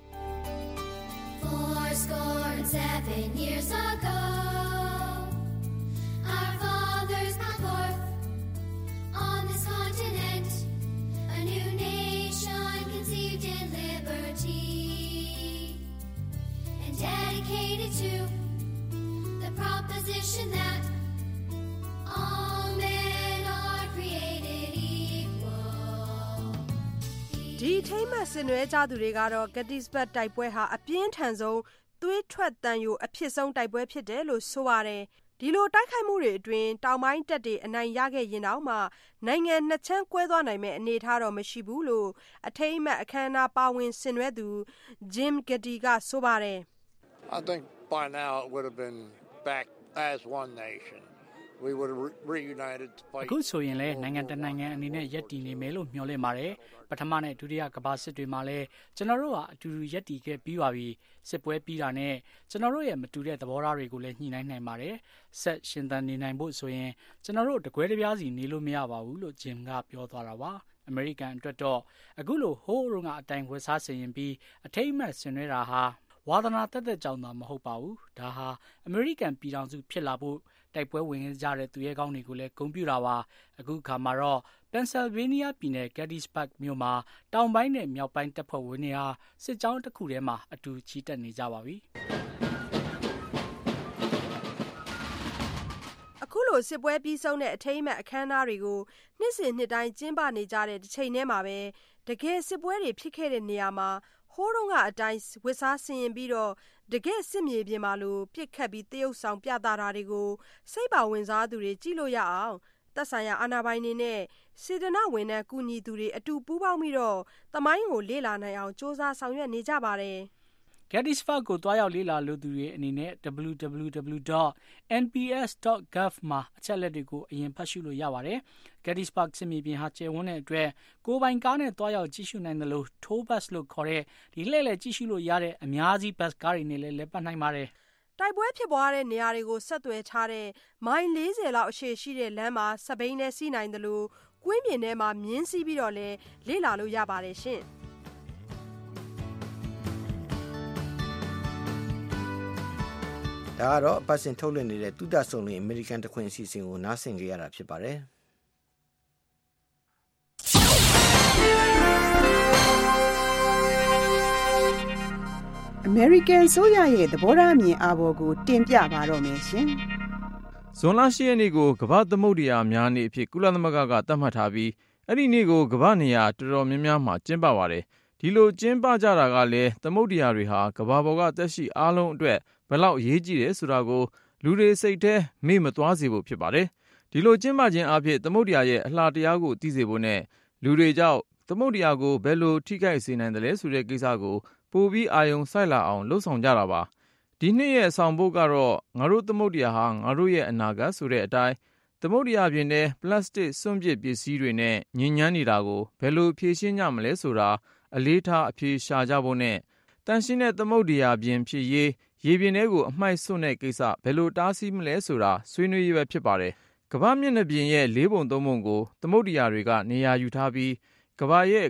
[SPEAKER 19] 7 years ago our fathers brought forth on this continent a new nation conceived in liberty and dedicated to the proposition that all men are created equal
[SPEAKER 17] ဒီထိမ်းမှတ်ဆင်နွှဲကြသူတွေကတော့ Gettysburg တိုက်ပွဲဟာအပြင်းထန်ဆုံးသွေးထွက်တန်ယိုအဖြစ်ဆုံးတိုက်ပွဲဖြစ်တယ်လို့ဆိုပါတယ်ဒီလိုတိုက်ခိုက်မှုတွေအတွင်းတောင်ပိုင်းတပ်တွေအနိုင်ရခဲ့ရင်တောင်မှနိုင်ငံနှစ်ချမ်းကွဲသွားနိုင်မဲ့အနေအထားတော့မရှိဘူးလို့အထိမ်းအမှတ်အခမ်းအနားပါဝင်ဆင်နွှဲသူ Jim Getty ကဆိုပါတယ်
[SPEAKER 18] I think by now it would have been back as one nation we would have reunited to fight
[SPEAKER 16] အခုဆိုရင်လည်းနိုင်ငံတနိုင်ငံအနေနဲ့ရက်တည်နေမယ်လို့မျှော်လင့်ပါတယ်ပထမနဲ့ဒုတိယကမ္ဘာစစ်တွေမှာလည်းကျွန်တော်တို့ဟာအတူတူရက်တည်ခဲ့ပြီးပါပြီစစ်ပွဲပြီးတာနဲ့ကျွန်တော်တို့ရဲ့မတူတဲ့သဘောထားတွေကိုလည်းညှိနှိုင်းနိုင်ပါတယ်ဆက်ရှင်သန်နေနိုင်ဖို့ဆိုရင်ကျွန်တော်တို့တကွဲတပြားစီနေလို့မရပါဘူးလို့ဂျင်ကပြောသွားတာပါအမေရိကန်အတွက်တော့အခုလိုဟိုးရုံကအတိုင်ဝက်စားဆင်ရင်ပြီးအထိတ်အမှတ်ဆင်နွှဲတာဟာဝါသနာတက်တဲ့ကြောင့်သာမဟုတ်ပါဘူးဒါဟာအမေရိကန်ပြည်ထောင်စုဖြစ်လာဖို့တိုက်ပွဲဝင်ကြတဲ့သူရဲကောင်းတွေကိုလည်းဂုဏ်ပြုတာပါအခုခါမှာတော့ Pennsylvania ပြည်နယ် Gettysburg မြို့မှာတောင်ပိုင်းနဲ့မြောက်ပိုင်းတပ်ဖွဲ့ဝင်တွေဟာစစ်ကြောင်းတစ်ခုထဲမှာအတူချီတက်နေကြပါပြီ
[SPEAKER 17] အခုလိုစစ်ပွဲပြီးဆုံးတဲ့အထိမ်းအမှတ်အခမ်းအနားတွေကိုနှစ်စဉ်နှစ်တိုင်းကျင်းပနေကြတဲ့တစ်ချိန်တည်းမှာပဲတကယ်စစ်ပွဲတွေဖြစ်ခဲ့တဲ့နေရာမှာဟိုးတုန်းကအတိုင်းဝစ်စားဆင်ရင်ပြီးတော့တကယ်စစ်မြေပြင်မှာလိုပြစ်ခတ်ပြီးတရုတ်ဆောင်ပြသတာတွေကိုစိတ်ပါဝင်စားသူတွေကြည့်လို့ရအောင်သက်ဆိုင်ရာအာဏာပိုင်တွေနဲ့စေတနာဝန်ထမ်းကူညီသူတွေအတူပူးပေါင်းပြီးတော့သမိုင်းကိုလေ့လာနိုင်အောင်စ조사ဆောင်ရွက်နေကြပါတယ်
[SPEAKER 16] Gettysburg ကိုတွားရောက်လေ့လာလိုသူတွေအနေနဲ့ www.nps.gov မှာအချက်အလက်တွေကိုအရင်ဖတ်ရှုလို့ရပါတယ်။ Gettysburg စစ်မြေပြင်ဟာကျယ်ဝန်းတဲ့အတွက်ကိုယ်ပိုင်ကားနဲ့တွားရောက်ကြည့်ရှုနိုင်တယ်လို့ tour bus လို့ခေါ်တဲ့ဒီလှည့်လည်ကြည့်ရှုလို့ရတဲ့အများကြီး bus ကားတွေနဲ့လည်းလည်ပတ်နိုင်ပါတယ်
[SPEAKER 17] ။တိုက်ပွဲဖြစ်ပွားတဲ့နေရာတွေကိုဆက်သွယ်ထားတဲ့မိုင်40လောက်အရှည်ရှိတဲ့လမ်းမှာစပိန်နဲ့စီးနိုင်တယ်လို့ကွင်းပြင်ထဲမှာမြင်းစီးပြီးတော့လည်းလေ့လာလို့ရပါတယ်ရှင်။
[SPEAKER 2] ဒါကတော့ပတ်စင်ထုတ်လွှင့်နေတဲ့တုဒ္ဒဆုံလင်းအမေရိကန်တခွင်အစီအစဉ်ကိုနားဆင်ကြရတာဖြစ်ပါတယ်
[SPEAKER 20] အမေရိကန်ဆိုရရဲ့သဘောထားအမြင်အာဘော်ကိုတင်ပြပါတော့မယ်ရှင်
[SPEAKER 21] ဇွန်လ10ရက်နေ့ကိုကမ္ဘာသမုဒ္ဒရာများနေ့အဖြစ်ကုလသမဂ္ဂကသတ်မှတ်ထားပြီးအဲ့ဒီနေ့ကိုကမ္ဘာနေရာတော်တော်များများမှာကျင်းပပါတယ်ဒီလိုကျင်းပကြတာကလည်းသမုဒ္ဒရာတွေဟာကမ္ဘာပေါ်ကသက်ရှိအားလုံးအတွက်ဘယ်လောက်အရေးကြီးတယ်ဆိုတာကိုလူတွေစိတ်ထဲမေ့မသွားစေဖို့ဖြစ်ပါတယ်ဒီလိုကျင်းပခြင်းအဖြစ်သမုဒ္ဒရာရဲ့အလှတရားကိုသိစေဖို့နဲ့လူတွေကြောင့်သမုဒ္ဒရာကိုဘယ်လိုထိခိုက်စေနိုင်တယ်လဲဆိုတဲ့ကိစ္စကိုပိုပြီးအာရုံစိုက်လာအောင်လှုံ့ဆော်ကြတာပါဒီနှစ်ရဲ့ဆောင်ပုဒ်ကတော့ငါတို့သမုဒ္ဒရာဟာငါတို့ရဲ့အနာဂတ်ဆိုတဲ့အတိုင်းသမုဒ္ဒရာပြင်ထဲပလတ်စတစ်စွန့်ပစ်ပစ္စည်းတွေနဲ့ညဉ့်ညမ်းနေတာကိုဘယ်လိုဖြေရှင်းကြမလဲဆိုတာအလေးထားအဖြေရှာကြဖို့နဲ့တန်ရှင်းတဲ့သမုဒ္ဒရာပြင်ဖြစ်ရေးရေပြင်ထဲကိုအမှိုက်စွန့်တဲ့ကိစ္စဘယ်လိုတားဆီးမလဲဆိုတာဆွေးနွေးရေးပဲဖြစ်ပါတယ်ကမ္ဘာမျက်နှာပြင်ရဲ့4 ပုံ 3 ပုံကိုသမုဒ္ဒရာတွေကနေရာယူထားပြီးကမ္ဘာရဲ့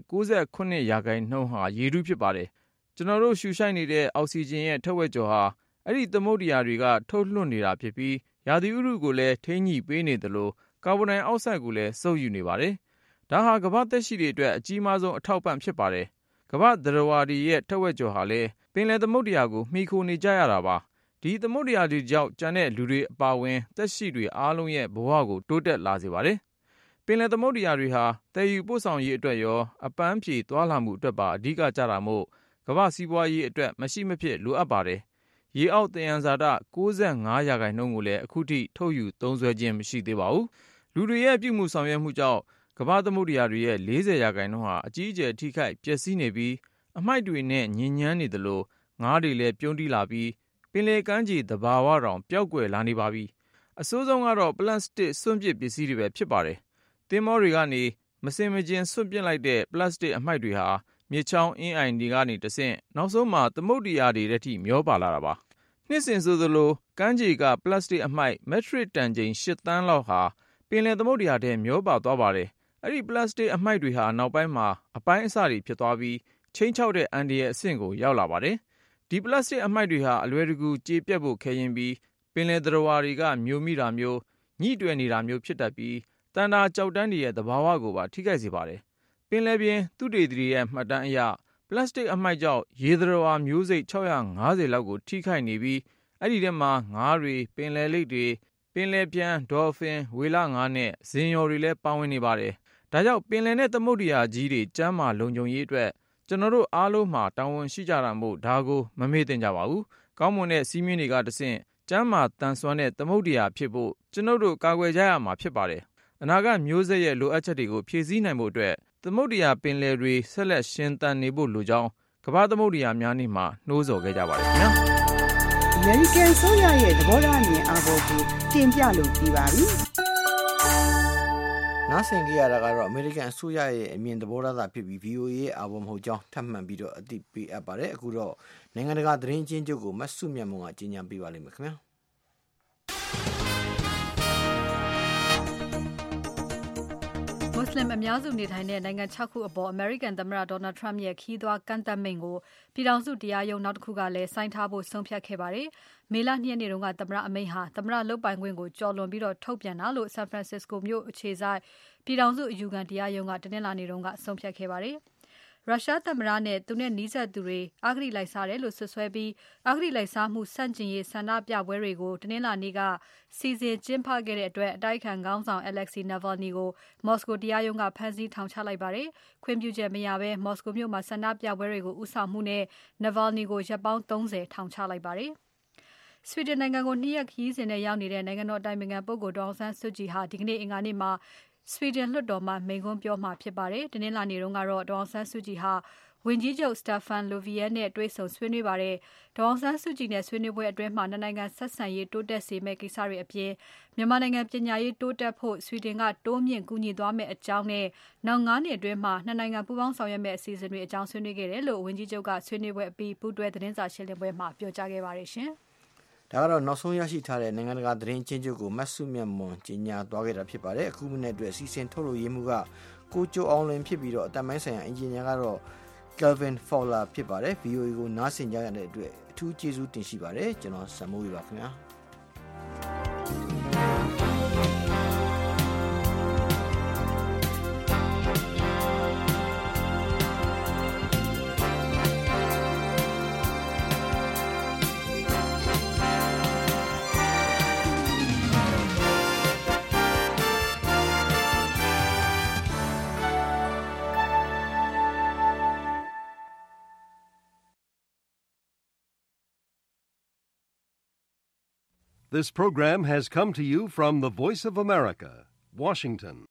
[SPEAKER 21] 98% ဟာရေထုဖြစ်ပါတယ်ကျွန်တော်တို့ရှူရှိုက်နေတဲ့အောက်ဆီဂျင်ရဲ့ထက်ဝက်ကျော်ဟာအဲ့ဒီသမုဒ္ဒရာတွေကထုတ်လွှတ်နေတာဖြစ်ပြီးရာသီဥတုကိုလည်းထိန်းညှိပေးနေသလိုကာဗွန်ဒိုင်အောက်ဆိုက်ကိုလည်းစုပ်ယူနေပါတယ်ဒါဟာကမ္ဘာသက်ရှိတွေအတွက်အကြီးမားဆုံးအထောက်ပံ့ဖြစ်ပါတယ်ကမ္ဘာသတ္တဝါတွေရဲ့ထက်ဝက်ကျော်ဟာလည်းပင်လယ်သမုဒ္ဒရာကိုမှီခိုနေကြရတာပါဒီသမုဒ္ဒရာတွေကြောင့်ကျန်တဲ့လူတွေအပါအဝင်သက်ရှိတွေအားလုံးရဲ့ဘဝကိုတိုးတက်လာစေပါတယ်ပင်လယ်သမုဒ္ဒရာတွေဟာတည်ယူပို့ဆောင်ရေးအတွက်ရောအပန်းဖြေသွားလာမှုအတွက်ပါအဓိကကျတာမို့ကမ္ဘာစီးပွားရေးအတွက်မရှိမဖြစ်လိုအပ်ပါတယ်ရေအောက်သယံဇာတ95% ကိုလည်းအခုထိထုတ်ယူသုံးစွဲခြင်းမရှိသေးပါဘူးလူတွေရဲ့ပြုမှုဆောင်ရွက်မှုကြောင့်ကမ္ဘာသမုဒ္ဒရာတွေရဲ့40% ဟာအကြီးအကျယ်ထိခိုက်ပျက်စီးနေပြီးအမှိုက်တွေနဲ့ညဉ့်ညမ်းနေသလိုငါးတွေလည်းပြုံးတီးလာပြီးပင်လယ်ကမ်းခြေသဘာဝတောင်ပျောက်ကွယ်လာနေပါပြီအဆိုးဆုံးကတော့ပလတ်စတစ်စွန့်ပစ်ပစ္စည်းတွေပဲဖြစ်ပါတယ်သင်္ဘောတွေကနေမစင်မကျင်စွန့်ပစ်လိုက်တဲ့ပလတ်စတစ်အမှိုက်တွေဟာမြေချောင်းအင်းအိုင်တွေကနေတဆင့်နောက်ဆုံးမှာသမုဒ္ဒရာတွေထဲထိမျောပါလာတာပါနှစ်စဉ်ဆိုသလိုကမ်းခြေကပလတ်စတစ်အမှိုက်မက်ထရစ်တန်ချိန်8 သန်းလောက်ဟာပင်လယ်သမုဒ္ဒရာထဲမျောပါသွားပါတယ်အဲ့ဒီပလတ်စတစ်အမှိုက်တွေဟာနောက်ပိုင်းမှာအပိုင်းအစတွေဖြစ်သွားပြီးချိန်ချောက်တဲ့အန်ဒီရဲ့အဆင့်ကိုရောက်လာပါတယ်ဒီပလတ်စတစ်အမှိုက်တွေဟာအလွယ်တကူကြေပြတ်ဖို့ခဲရင်ပြီးပင်လယ်သတ္တဝါတွေကမျိုးမိတာမျိုးညှိတွယ်နေတာမျိုးဖြစ်တတ်ပြီးတန်တာကြောက်တန်းတွေရဲ့သဘာဝကိုပါထိခိုက်စေပါတယ်ပင်လယ်ပြင်သူတေသီရဲ့မှတ်တမ်းအရပလတ်စတစ်အမှိုက်ကြောင့်ရေသတ္တဝါမျိုးစိတ်650လောက်ကိုထိခိုက်နေပြီးအဲ့ဒီထဲမှာငါးတွေပင်လယ်လိပ်တွေပင်လယ်ပြမ်းဒေါ်ဖင်ဝေလငါးနဲ့ဇင်ယော်တွေလည်းပါဝင်နေပါတယ်ဒါကြောင့်ပင်လယ်နဲ့သမုဒ္ဒရာကြီးတွေကျန်းမာလုံခြုံရေးအတွက်ကျွန်တော်တို့အားလုံးမှာတာဝန်ရှိကြတာမို့ဒါကိုမမေ့သင့်ကြပါဘူးကောင်းမွန်တဲ့စီးမြင်တွေကတဆင့်ကျန်းမာတန်ဆွမ်းတဲ့သမုဒ္ဒရာဖြစ်ဖို့ကျွန်တော်တို့ကာကွယ်ကြရမှာဖြစ်ပါတယ်အနာဂတ်မျိုးဆက်ရဲ့လိုအပ်ချက်တွေကိုဖြည့်ဆည်းနိုင်ဖို့အတွက်သမုဒ္ဒရာပင်လယ်တွေဆက်လက်ရှင်သန်နေဖို့လိုကြောင်းကမ္ဘာသမုဒ္ဒရာများနေ့မှာနှိုးဆော်ခဲ့ကြပါတယ်ခင်ဗျာ
[SPEAKER 20] American ဆိုရရဲ့သဘောထားအမြင်အာဘော်ကိုတင်ပြလို့ပြီးပါပြီ
[SPEAKER 2] နားဆင်ကြရတာကတော့ American အစိုးရရဲ့အမြင်သဘောထားသာဖြစ်ပြီး VOA ရဲ့အာဘော်မဟုတ်ကြောင်းထပ်မံပြီးတော့အသိပေးအပ်ပါတယ်အခုတော့နိုင်ငံတကာသတင်းချင်းချုပ်ကိုမတ်စုမြတ်မုံကကြီးညာပေးပါလိမ့်မယ်ခင်ဗျာ
[SPEAKER 3] မွတ်စလင်အများစုနေထိုင်တဲ့နိုင်ငံ6ခုအပေါ် American သမ္မတ Donald Trump ရဲ့ခီးသွွားကန့်သတ်မိန့်ကိုပြည်ထောင်စုတရားရုံးနောက်တစ်ခုကလည်းဆိုင်းထားဖို့ဆုံးဖြတ်ခဲ့ပါတယ်။မေလ 2 ရက်နေ့တုန်းကသမ္မတအမိန့်ဟာသမ္မတလုပ်ပိုင်ခွင့်ကိုကျော်လွန်ပြီးတော့ထုတ်ပြန်တာလို့ San Francisco မြို့အခြေစိုက်ပြည်ထောင်စုအယူခံတရားရုံးကတနင်္လာနေ့တုန်းကဆုံးဖြတ်ခဲ့ပါတယ်။ရုရှားသမ္မတနဲ့သူနဲ့နီးစပ်သူတွေအဂတိလိုက်စားတယ်လို့ဆွဆွဲပြီးအဂတိလိုက်စားမှုစန့်ကျင်ရေးဆန္ဒပြပွဲတွေကိုတနင်္လာနေ့ကစီစဉ်ကျင်းပခဲ့တဲ့အတွက်အတိုက်အခံခေါင်းဆောင် Alexei Navalny ကိုမော်စကိုတရားရုံးကဖမ်းဆီးထောင်ချလိုက်ပါတယ်။ခွင့်ပြုချက်မရဘဲမော်စကိုမြို့မှာဆန္ဒပြပွဲတွေကိုဦးဆောင်မှုနဲ့ Navalny ကိုရက်ပေါင်း30ထောင်ချလိုက်ပါတယ်။ဆွီဒင်နိုင်ငံကို2 ရက်ခရီးစဉ်နဲ့ရောက်နေတဲ့နိုင်ငံတော်အတိုင်ပင်ခံပုဂ္ဂိုလ်ဒေါ်အောင်ဆန်းစုကြည်ဟာဒီကနေ့အင်္ဂါနေ့မှာဆွီဒင်လွှတ်တော်မှာမိန့်ခွန်းပြောမှာဖြစ်ပါတယ်။တနင်္လာနေ့တုန်းကတော့ဒေါ်အောင်ဆန်းစုကြည်ဟာဝန်ကြီးချုပ် Stefan Löfven နဲ့တွေ့ဆုံဆွေးနွေးပါတယ်။ဒေါ်အောင်ဆန်းစုကြည်နဲ့ဆွေးနွေးပွဲအတွင်းမှာနိုင်ငံဆက်ဆံရေးတိုးတက်စေမယ့်ကိစ္စတွေအပြင်မြန်မာနိုင်ငံပညာရေးတိုးတက်ဖို့ဆွီဒင်ကတိုးမြင့်ကူညီသွားမယ့်အကြောင်းနဲ့နောက်9နှစ်အတွင်းမှာနိုင်ငံပူးပေါင်းဆောင်ရွက်မယ့်အစီအစဉ်တွေအကြောင်းဆွေးနွေးခဲ့တယ်လို့ဝန်ကြီးချုပ်ကဆွေးနွေးပွဲအပြီးပူးတွဲသတင်းစာရှင်းလင်းပွဲမှာပြောကြားခဲ့ပါတယ်ရှင်။
[SPEAKER 2] ဒါကတော့နောက်ဆုံးရရှိထားတဲ့နိုင်ငံတကာသတင်းချင်းချုပ်ကိုမတ်စုမြတ်မွန်ကြီးညာသွားခဲ့တာဖြစ်ပါတယ်အခုမိနစ်အတွက်စီစဉ်ထုတ်လို့ရေးမှုကကိုကျိုအောင်လွင်ဖြစ်ပြီးတော့အတမိုင်းဆိုင်ရာအင်ဂျင်နီယာကတော့ Kelvin Fowler ဖြစ်ပါတယ် VOA ကိုနားဆင်ကြရတဲ့အတွက်အထူးကျေးဇူးတင်ရှိပါတယ်ကျွန်တော်ဆမ်မိုးပါခင်ဗျာ
[SPEAKER 4] This program has come to you from the Voice of America, Washington.